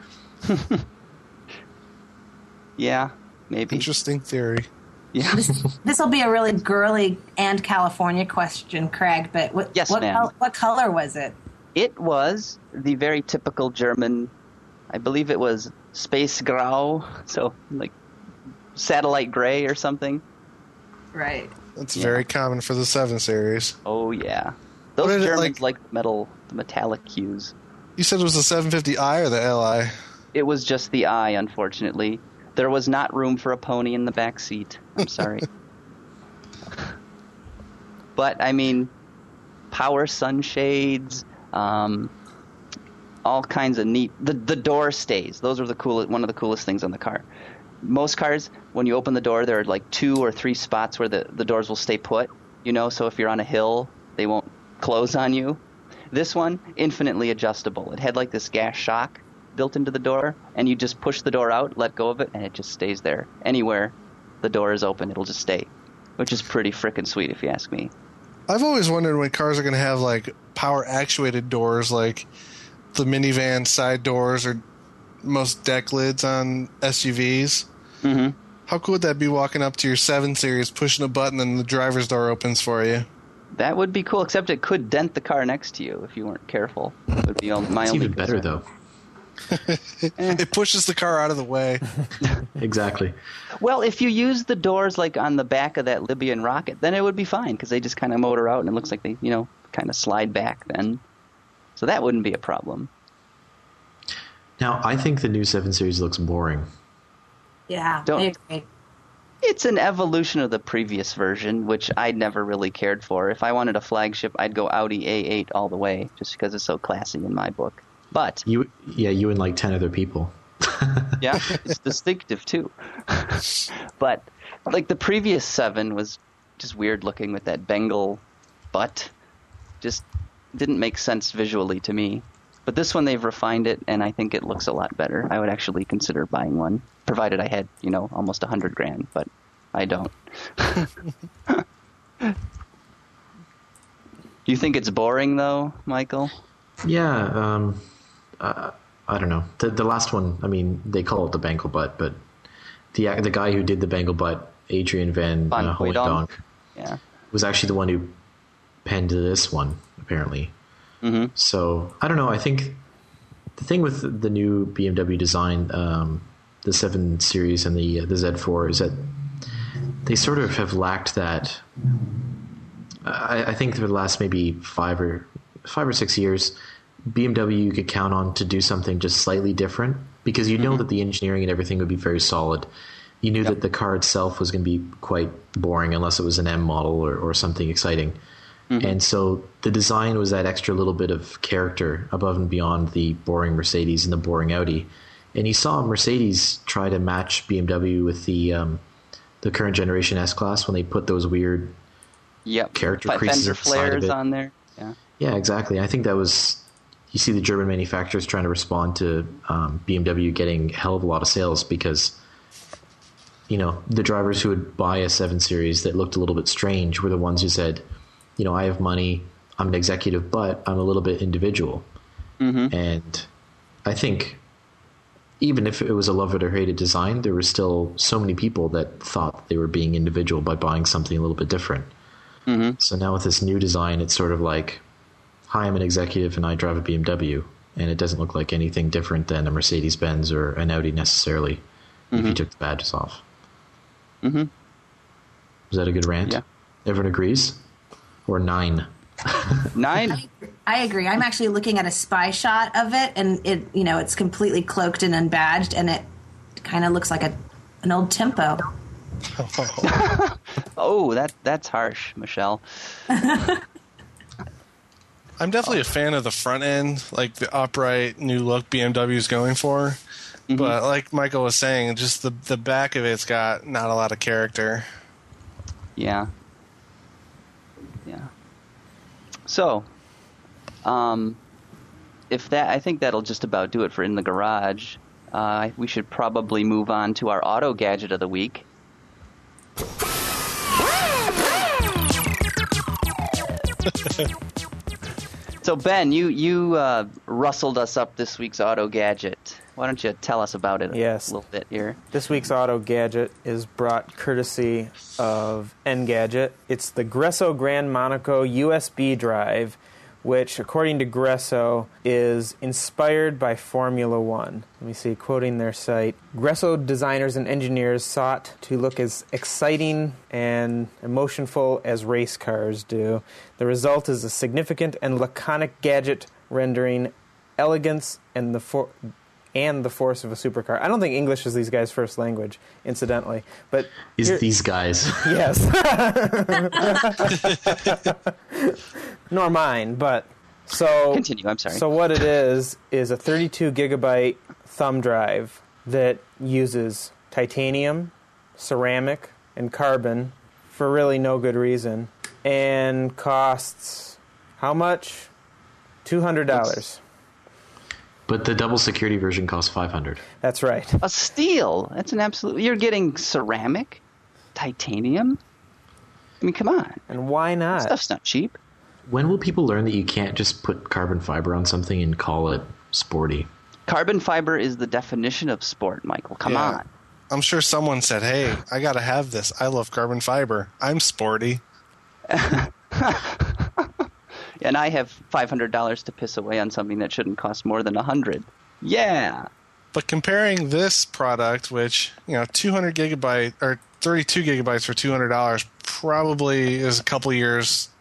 Yeah, maybe. Interesting theory. Yeah. This will be a really girly and California question, Craig, but what color was it? It was the very typical German, I believe it was Space Grau, so like satellite gray or something. Right. That's very common for the 7 Series. Oh, yeah. Those Germans like the metallic hues. You said it was the 750i or the Li? It was just the I, unfortunately. There was not room for a pony in the back seat. I'm sorry. But, I mean, power sunshades, all kinds of neat. The door stays. Those are one of the coolest things on the car. Most cars, when you open the door, there are like 2 or 3 spots where the doors will stay put. So if you're on a hill, they won't close on you. This one, infinitely adjustable. It had like this gas shock built into the door, and you just push the door out, let go of it, and it just stays there. Anywhere the door is open, it'll just stay, which is pretty frickin' sweet if you ask me. I've always wondered when cars are going to have like power actuated doors, like the minivan side doors or most deck lids on SUVs. Mm-hmm. How cool would that be, walking up to your 7 Series, pushing a button, and the driver's door opens for you? That would be cool, except it could dent the car next to you if you weren't careful. It would be my it's only even better, concern. though. It pushes the car out of the way. Exactly. Well, if you use the doors like on the back of that Libyan rocket, then it would be fine, because they just kind of motor out, and it looks like they, kind of slide back then. So that wouldn't be a problem. Now, I think the new 7 Series looks boring. Yeah, I agree. It's an evolution of the previous version, which I never really cared for. If I wanted a flagship, I'd go Audi A8 all the way, just because it's so classy in my book. But you and like 10 other people. Yeah, it's distinctive too. But like the previous 7 was just weird looking with that Bengal butt. Just didn't make sense visually to me. But this one, they've refined it, and I think it looks a lot better. I would actually consider buying one, provided I had, almost $100,000, but I don't. You think it's boring, though, Michael? Yeah, I don't know. The last one, I mean, they call it the Bengal butt, but the guy who did the Bengal butt, Adrian Van Hooydonk, was actually the one who penned this one, apparently. Mm-hmm. So I don't know. I think the thing with the new BMW design, the 7 Series and the Z4, is that they sort of have lacked that. I think for the last maybe 5 or 6 years, BMW you could count on to do something just slightly different, because you know that the engineering and everything would be very solid. You knew that the car itself was going to be quite boring unless it was an M model or something exciting. Mm-hmm. And so the design was that extra little bit of character above and beyond the boring Mercedes and the boring Audi. And you saw Mercedes try to match BMW with the current generation S-Class when they put those weird character creases fender at the side of flares it. on there. Yeah, exactly. I think that was... You see the German manufacturers trying to respond to BMW getting a hell of a lot of sales because, the drivers who would buy a 7 Series that looked a little bit strange were the ones who said, I have money, I'm an executive, but I'm a little bit individual. Mm-hmm. And I think even if it was a love it or hate it design, there were still so many people that thought they were being individual by buying something a little bit different. Mm-hmm. So now with this new design, it's sort of like, hi, I'm an executive and I drive a BMW. And it doesn't look like anything different than a Mercedes-Benz or an Audi necessarily, if you took the badges off. Mm-hmm. Was that a good rant? Yeah. Everyone agrees? Or 9? 9? I agree. I'm actually looking at a spy shot of it, and it's completely cloaked and unbadged, and it kind of looks like an old Tempo. Oh, that's harsh, Michelle. I'm definitely a fan of the front end, like the upright new look BMW is going for. Mm-hmm. But like Michael was saying, just the back of it's got not a lot of character. Yeah. So, I think that'll just about do it for In the Garage. We should probably move on to our auto gadget of the week. So Ben, you rustled us up this week's auto gadget. Why don't you tell us about it a little bit here? This week's auto gadget is brought courtesy of Engadget. It's the Gresso Grand Monaco USB drive, which, according to Gresso, is inspired by Formula One. Let me see, quoting their site. Gresso designers and engineers sought to look as exciting and emotionful as race cars do. The result is a significant and laconic gadget rendering elegance and the force of a supercar. I don't think English is these guys' first language, incidentally. But these guys. Yes. Nor mine, but So continue. I'm sorry. So what it is a 32 gigabyte thumb drive that uses titanium, ceramic, and carbon for really no good reason, and costs how much? $200. But the double security version costs $500. That's right. A steal. That's an absolute. You're getting ceramic, titanium. I mean, come on. And why not? Stuff's not cheap. When will people learn that you can't just put carbon fiber on something and call it sporty? Carbon fiber is the definition of sport, Michael. Come on. I'm sure someone said, hey, I got to have this. I love carbon fiber. I'm sporty. And I have $500 to piss away on something that shouldn't cost more than $100. Yeah. But comparing this product, which, 200 gigabyte or 32 gigabytes for $200 probably is a couple years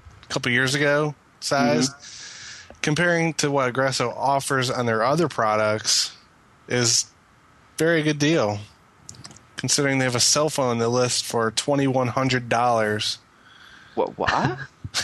ago sized. Mm-hmm. Comparing to what Aggresso offers on their other products is very good deal. Considering they have a cell phone on the list for $2,100. What?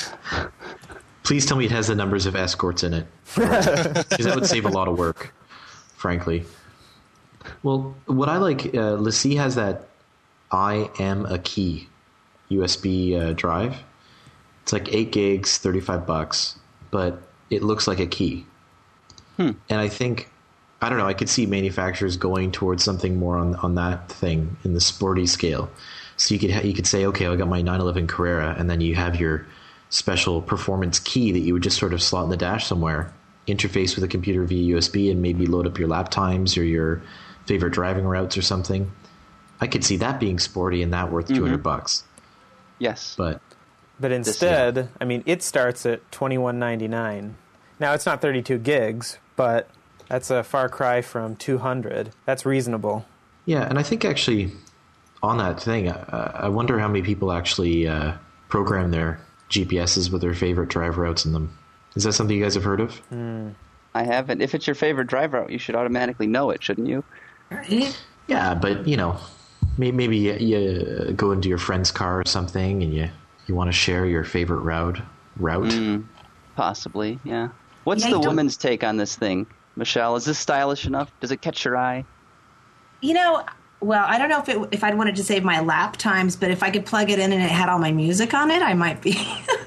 Please tell me it has the numbers of escorts in it. Because that would save a lot of work, frankly. Well, what I like, LaCie has that I Am a Key USB drive. It's like 8 gigs, $35, but it looks like a key. And I think, I don't know, I could see manufacturers going towards something more on that thing in the sporty scale. So you could say, okay, I got my 911 Carrera, and then you have your special performance key that you would just sort of slot in the dash somewhere, interface with a computer via USB, and maybe load up your lap times or your favorite driving routes or something. I could see that being sporty and that worth $200. Yes. But instead, I mean, it starts at $21.99. Now, it's not 32 gigs, but that's a far cry from $200. That's reasonable. Yeah, and I think actually on that thing, I wonder how many people actually program their GPSs with their favorite drive routes in them. Is that something you guys have heard of? I haven't. If it's your favorite drive route, you should automatically know it, shouldn't you? Right. Yeah, but, maybe you go into your friend's car or something and you want to share your favorite route. Possibly, yeah. What's the woman's take on this thing? Michelle, is this stylish enough? Does it catch your eye? Well, I don't know if I'd want it to save my lap times, but if I could plug it in and it had all my music on it, I might be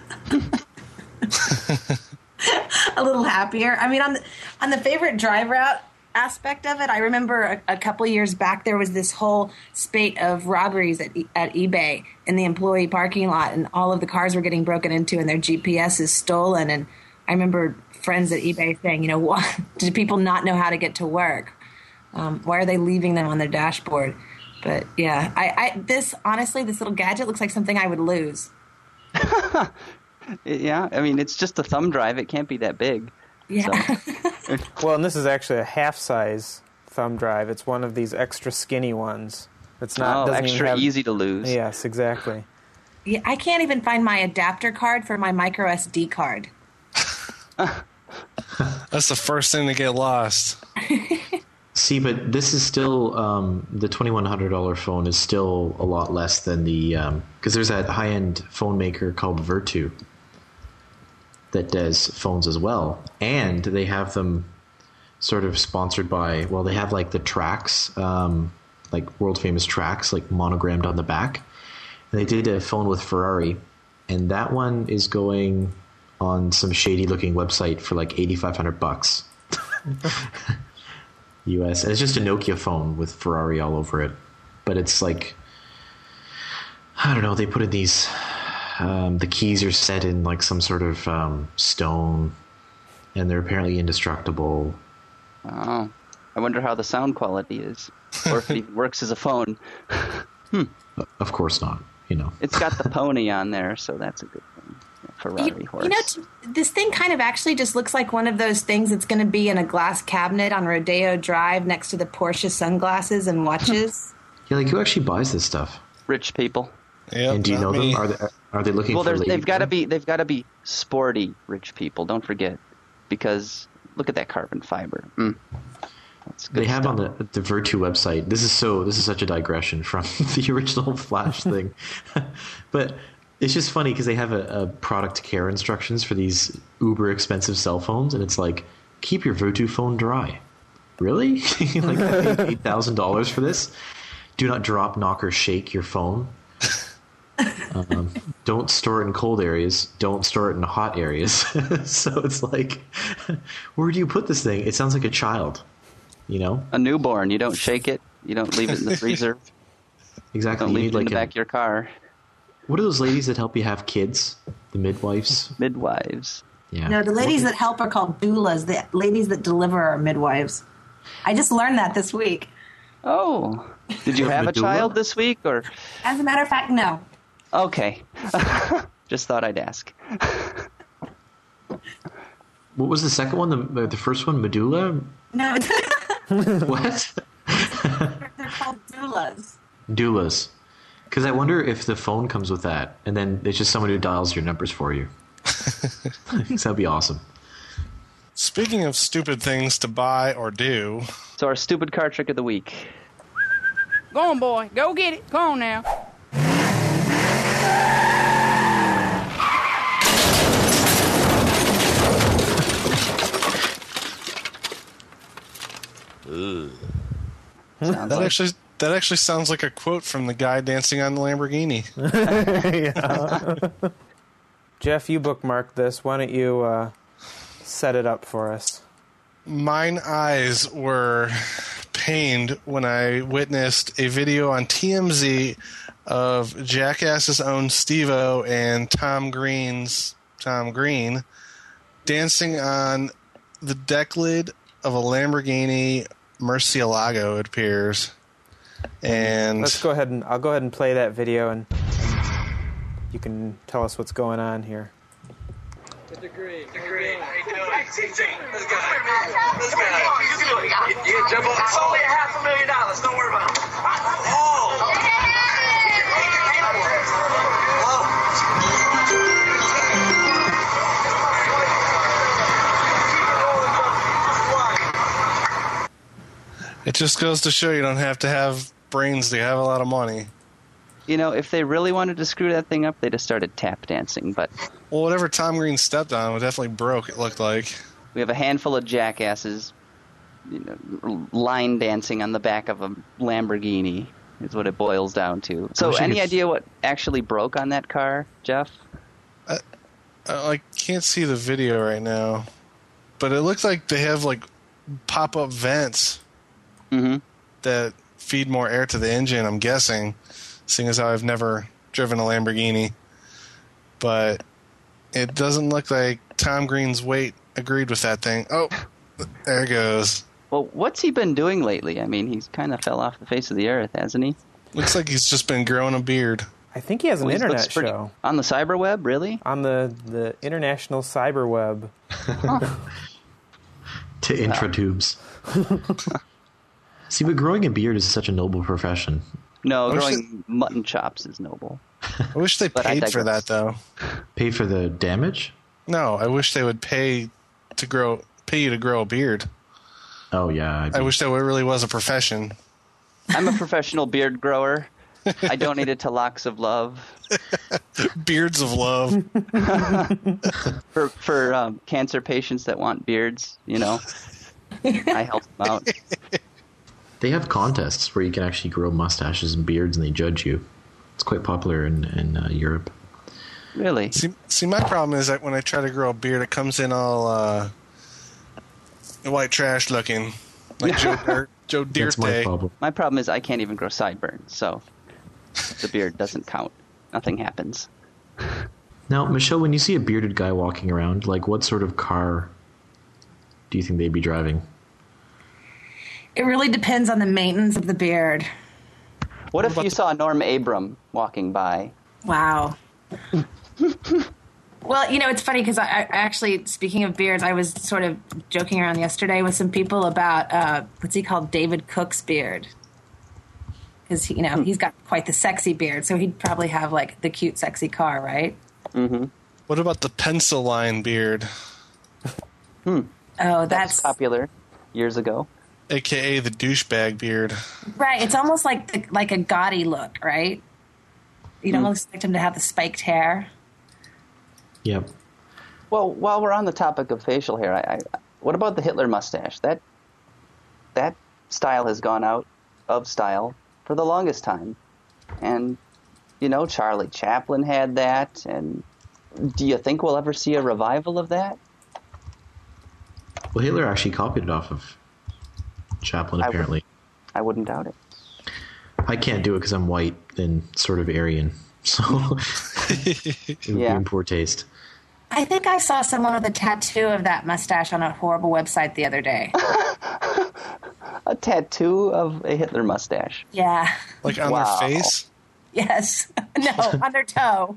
a little happier. I mean, on the favorite drive route aspect of it, I remember a couple years back there was this whole spate of robberies at eBay in the employee parking lot, and all of the cars were getting broken into and their GPS is stolen. And I remember friends at eBay saying, what, do people not know how to get to work? Why are they leaving them on their dashboard? But yeah, this little gadget looks like something I would lose. Yeah, I mean, it's just a thumb drive. It can't be that big. Yeah. So. Well, and this is actually a half-size thumb drive. It's one of these extra skinny ones. It's not extra easy to lose. Yes, exactly. Yeah, I can't even find my adapter card for my micro SD card. That's the first thing to get lost. See, but this is still the $2,100 phone is still a lot less than the because there's that high-end phone maker called Vertu that does phones as well, and they have them sort of sponsored by. Well, they have like the tracks, like world famous tracks, like monogrammed on the back. And they did a phone with Ferrari, and that one is going on some shady looking website for like $8,500 US. And it's just a Nokia phone with Ferrari all over it. But it's like, I don't know, they put in these, the keys are set in like some sort of stone, and they're apparently indestructible. Oh, I wonder how the sound quality is, or if it even works as a phone. Of course not, It's got the pony on there, so that's a good thing. Ferrari horse. This thing kind of actually just looks like one of those things that's going to be in a glass cabinet on Rodeo Drive next to the Porsche sunglasses and watches. Yeah, like who actually buys this stuff? Rich people. Yep, and do you know me. them? Are they looking for? They've got to be sporty rich people. Don't forget, because look at that carbon fiber. That's good they have stuff. on the Vertu website. This is such a digression from the original Flash thing, but It's just funny because they have a product care instructions for these uber expensive cell phones, and it's like, keep your Bluetooth phone dry. Really? Like, I paid $8,000 for this? Do not drop, knock, or shake your phone. Don't store it in cold areas. Don't store it in hot areas. So it's like, where do you put this thing? It sounds like a child, you know? A newborn. You don't shake it. You don't leave it in the freezer. Exactly. Don't You leave need it in the back of your car. What are those ladies that help you have kids? The midwives? Midwives. Yeah. No, the ladies that help are called doulas. The ladies that deliver are midwives. I just learned that this week. Oh. Did you have a child this week? Or? As a matter of fact, no. Okay. Just thought I'd ask. What was the second one? The first one, medulla? No. What? They're called doulas. Doulas. Because I wonder if the phone comes with that, and then it's just someone who dials your numbers for you. That'd be awesome. Speaking of stupid things to buy or do. So our stupid car trick of the week. Go on, boy. Go get it. Come on now. That actually sounds like a quote from the guy dancing on the Lamborghini. Yeah. Jeff, you bookmarked this. Why don't you set it up for us? Mine eyes were pained when I witnessed a video on TMZ of Jackass's own Steve-O and Tom Green dancing on the deck lid of a Lamborghini Murcielago, it appears. And I'll go ahead and play that video, and you can tell us what's going on here. The degree. How you doing? Let's go. Let's go. You can do it. You can jump on. It's only $500,000. Don't worry about it. it just goes to show you don't have to have brains to have a lot of money. You know, if they really wanted to screw that thing up, they just started tap dancing. But well, whatever Tom Green stepped on, it definitely broke. It looked like we have a handful of jackasses, line dancing on the back of a Lamborghini. Is what it boils down to. So, any idea what actually broke on that car, Jeff? I can't see the video right now, but it looks like they have like pop-up vents that feed more air to the engine. I'm guessing. Seeing as how I've never driven a Lamborghini. But it doesn't look like Tom Green's weight agreed with that thing. Oh, there it goes. Well, what's he been doing lately? I mean, he's kind of fell off the face of the earth, hasn't he? Looks like he's just been growing a beard. I think he has an internet show. On the cyberweb, really? On the international cyberweb. To intratubes. See, but growing a beard is such a noble profession. No, growing mutton chops is noble. I wish they paid for that, though. Pay for the damage? No, I wish they would pay you to grow a beard. Oh, yeah. I wish that really was a profession. I'm a professional beard grower. I donated to Locks of Love. Beards of Love. for cancer patients that want beards, I help them out. They have contests where you can actually grow mustaches and beards and they judge you. It's quite popular in Europe. Really? See, my problem is that when I try to grow a beard, it comes in all white trash looking, like Joe Dirt. That's my problem. My problem is I can't even grow sideburns, so the beard doesn't count. Nothing happens. Now, Michelle, when you see a bearded guy walking around, like what sort of car do you think they'd be driving? It really depends on the maintenance of the beard. What if you saw Norm Abram walking by? Wow. Well, it's funny because I actually, speaking of beards, I was sort of joking around yesterday with some people about what's he called, David Cook's beard. Because, he's got quite the sexy beard, so he'd probably have, like, the cute, sexy car, right? Mm-hmm. What about the pencil line beard? Oh, that's popular years ago. AKA the douchebag beard. Right, it's almost like a gaudy look, right? You'd almost expect him to have the spiked hair. Yep. Well, while we're on the topic of facial hair, what about the Hitler mustache? That style has gone out of style for the longest time. And, Charlie Chaplin had that. And do you think we'll ever see a revival of that? Well, Hitler actually copied it off of Chaplin, apparently. I wouldn't doubt it. I can't do it because I'm white and sort of Aryan. So it would be in poor taste. I think I saw someone with a tattoo of that mustache on a horrible website the other day. A tattoo of a Hitler mustache? Yeah. Like on their face? Yes. No, on their toe.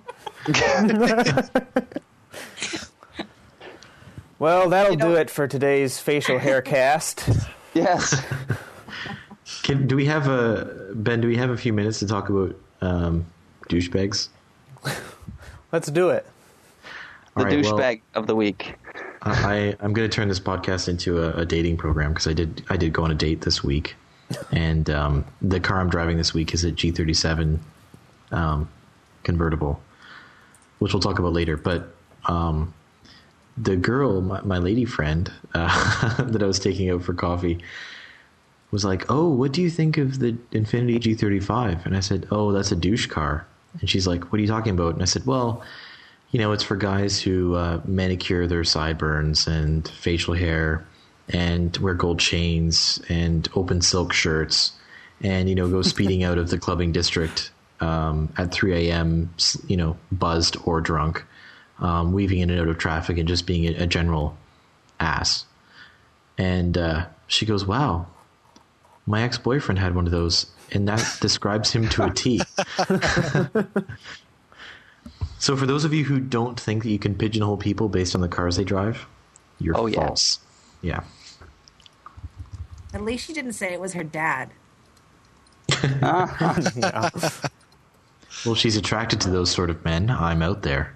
Well, that'll do it for today's facial hair cast. Yes. Ben, do we have a few minutes to talk about douchebags? Let's do it. The douchebag of the week. I'm going to turn this podcast into a dating program because I did go on a date this week, and the car I'm driving this week is a G37 convertible, which we'll talk about later. But the girl, my lady friend that I was taking out for coffee, was like, "Oh, what do you think of the Infiniti G35?" And I said, "Oh, that's a douche car." And she's like, "What are you talking about?" And I said, "Well, it's for guys who manicure their sideburns and facial hair and wear gold chains and open silk shirts and, go speeding out of the clubbing district at 3 a.m., buzzed or drunk, weaving in and out of traffic and just being a general ass." And she goes, "Wow, my ex-boyfriend had one of those, and that describes him to a T." So for those of you who don't think that you can pigeonhole people based on the cars they drive, you're false. Yeah. At least she didn't say it was her dad. Yeah. Well, she's attracted to those sort of men. I'm out there.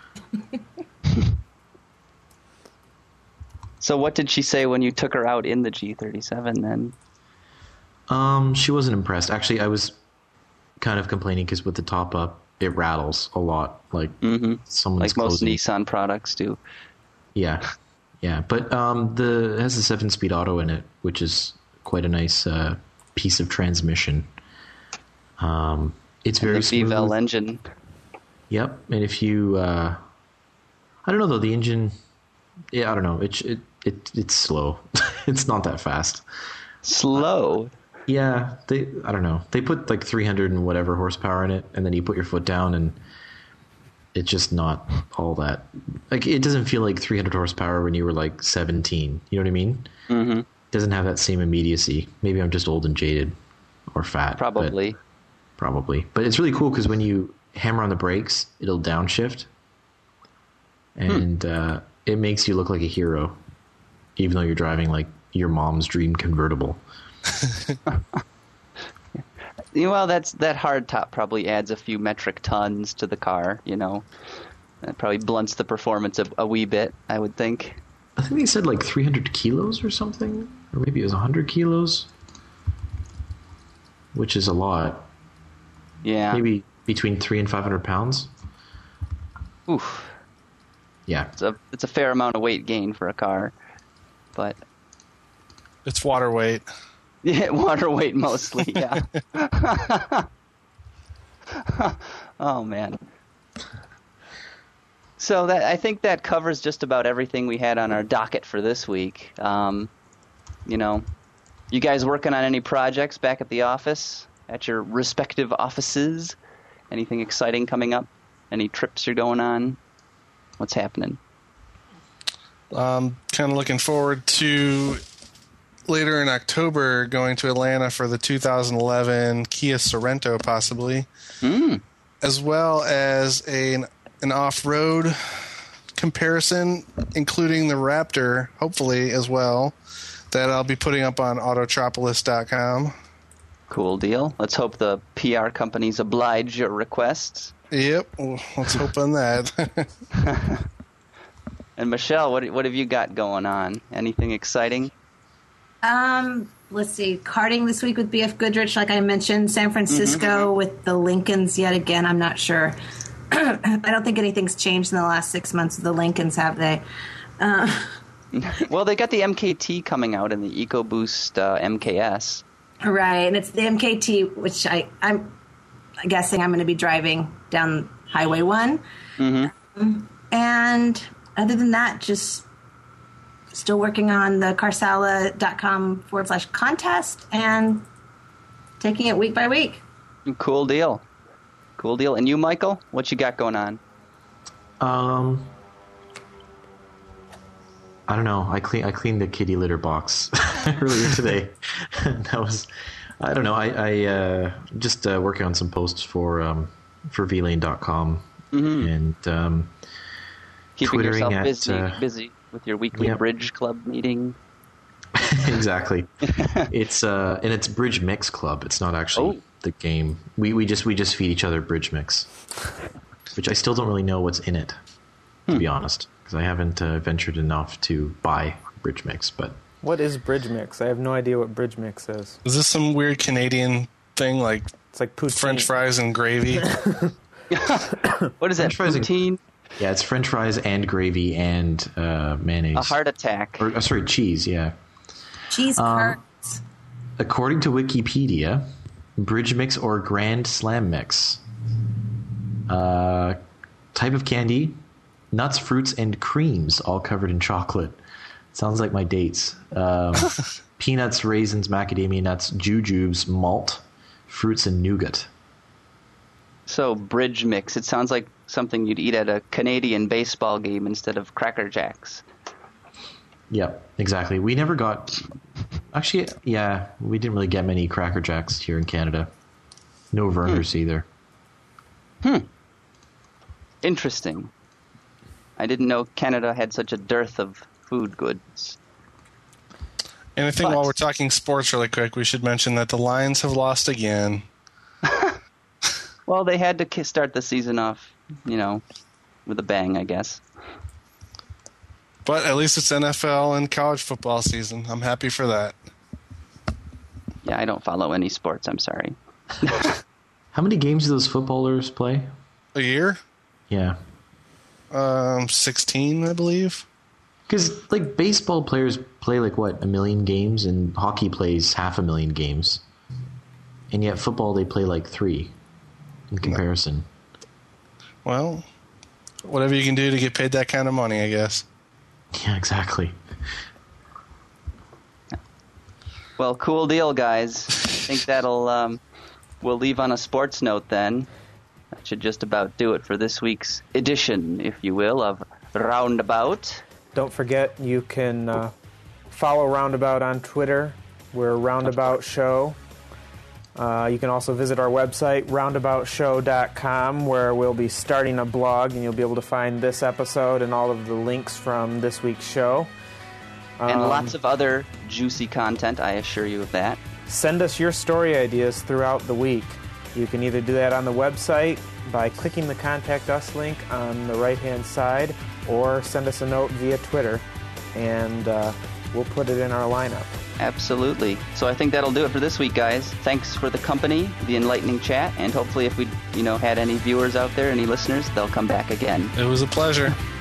So what did she say when you took her out in the G37 then? She wasn't impressed. Actually, I was kind of complaining because with the top up, it rattles a lot. Like someone's like most closing. Nissan products do. Yeah. But it has a 7-speed auto in it, which is quite a nice piece of transmission. It's very smooth. V-Vel engine. Yep. And if you, I don't know though, the engine. Yeah, I don't know. It's slow. It's not that fast. Slow. Yeah, I don't know. They put like 300 and whatever horsepower in it, and then you put your foot down, and it's just not all that. Like, it doesn't feel like 300 horsepower when you were like 17. You know what I mean? Mm-hmm. It doesn't have that same immediacy. Maybe I'm just old and jaded, or fat. Probably. But it's really cool because when you hammer on the brakes, it'll downshift, and it makes you look like a hero, even though you're driving like your mom's dream convertible. Well, that hard top probably adds a few metric tons to the car, That probably blunts the performance a wee bit, I would think. I think they said like 300 kilos or something, or maybe it was 100 kilos, which is a lot. Yeah. Maybe between 300 and 500 pounds. Oof. Yeah. It's a fair amount of weight gain for a car, but it's water weight. Yeah, water weight mostly, yeah. Oh, man. So I think that covers just about everything we had on our docket for this week. You guys working on any projects back at the office, at your respective offices? Anything exciting coming up? Any trips you're going on? What's happening? Kind of looking forward to later in October going to Atlanta for the 2011 Kia Sorento, possibly, as well as an off-road comparison, including the Raptor, hopefully as well, that I'll be putting up on Autotropolis.com. Cool deal. Let's hope the PR companies oblige your requests. Yep, let's hope on that. And Michelle, what have you got going on? Anything exciting? let's see, karting this week with BF Goodrich, like I mentioned. San Francisco with the Lincolns yet again. I'm not sure. I don't think anything's changed in the last 6 months with the Lincolns, have they? Well, they got the MKT coming out in the EcoBoost MKS. Right, and it's the MKT, which I'm guessing I'm going to be driving down Highway 1. Mm-hmm. And other than that, just still working on the carsala.com/contest and taking it week by week. Cool deal. And you, Michael, what you got going on? I don't know. I cleaned the kitty litter box earlier today. That was, I don't know. I just working on some posts for VLane.com and keeping Twittering yourself busy with your weekly Bridge Club meeting. Exactly. It's Bridge Mix Club. It's not actually the game. We just feed each other Bridge Mix, which I still don't really know what's in it, to be honest. Because I haven't ventured enough to buy Bridge Mix, but... What is Bridge Mix? I have no idea what Bridge Mix is. Is this some weird Canadian thing, like it's like poutine. French fries and gravy? What is that, poutine? Yeah, it's French fries and gravy and mayonnaise. A heart attack. Or, sorry, cheese, yeah. Cheese curds. According to Wikipedia, Bridge Mix or Grand Slam Mix. Type of candy... Nuts, fruits, and creams, all covered in chocolate. Sounds like my dates. Peanuts, raisins, macadamia nuts, jujubes, malt, fruits, and nougat. So, Bridge Mix. It sounds like something you'd eat at a Canadian baseball game instead of Cracker Jacks. Yep, exactly. We never got... Actually, yeah, we didn't really get many Cracker Jacks here in Canada. No Vernors either. Interesting. I didn't know Canada had such a dearth of food goods. And I think while we're talking sports really quick, we should mention that the Lions have lost again. Well, they had to start the season off, with a bang, I guess. But at least it's NFL and college football season. I'm happy for that. Yeah, I don't follow any sports. I'm sorry. How many games do those footballers play? A year? Yeah. 16, I believe. Because, baseball players play, 1 million games, and hockey plays 500,000 games. And yet football, they play, 3 in comparison. Well, whatever you can do to get paid that kind of money, I guess. Yeah, exactly. Well, cool deal, guys. I think that'll, we'll leave on a sports note then. That should just about do it for this week's edition, if you will, of Roundabout. Don't forget, you can follow Roundabout on Twitter. We're Roundabout Show. You can also visit our website, roundaboutshow.com, where we'll be starting a blog, and you'll be able to find this episode and all of the links from this week's show. And lots of other juicy content, I assure you of that. Send us your story ideas throughout the week. You can either do that on the website by clicking the Contact Us link on the right-hand side, or send us a note via Twitter, and we'll put it in our lineup. Absolutely. So I think that'll do it for this week, guys. Thanks for the company, the enlightening chat, and hopefully if we, had any viewers out there, any listeners, they'll come back again. It was a pleasure.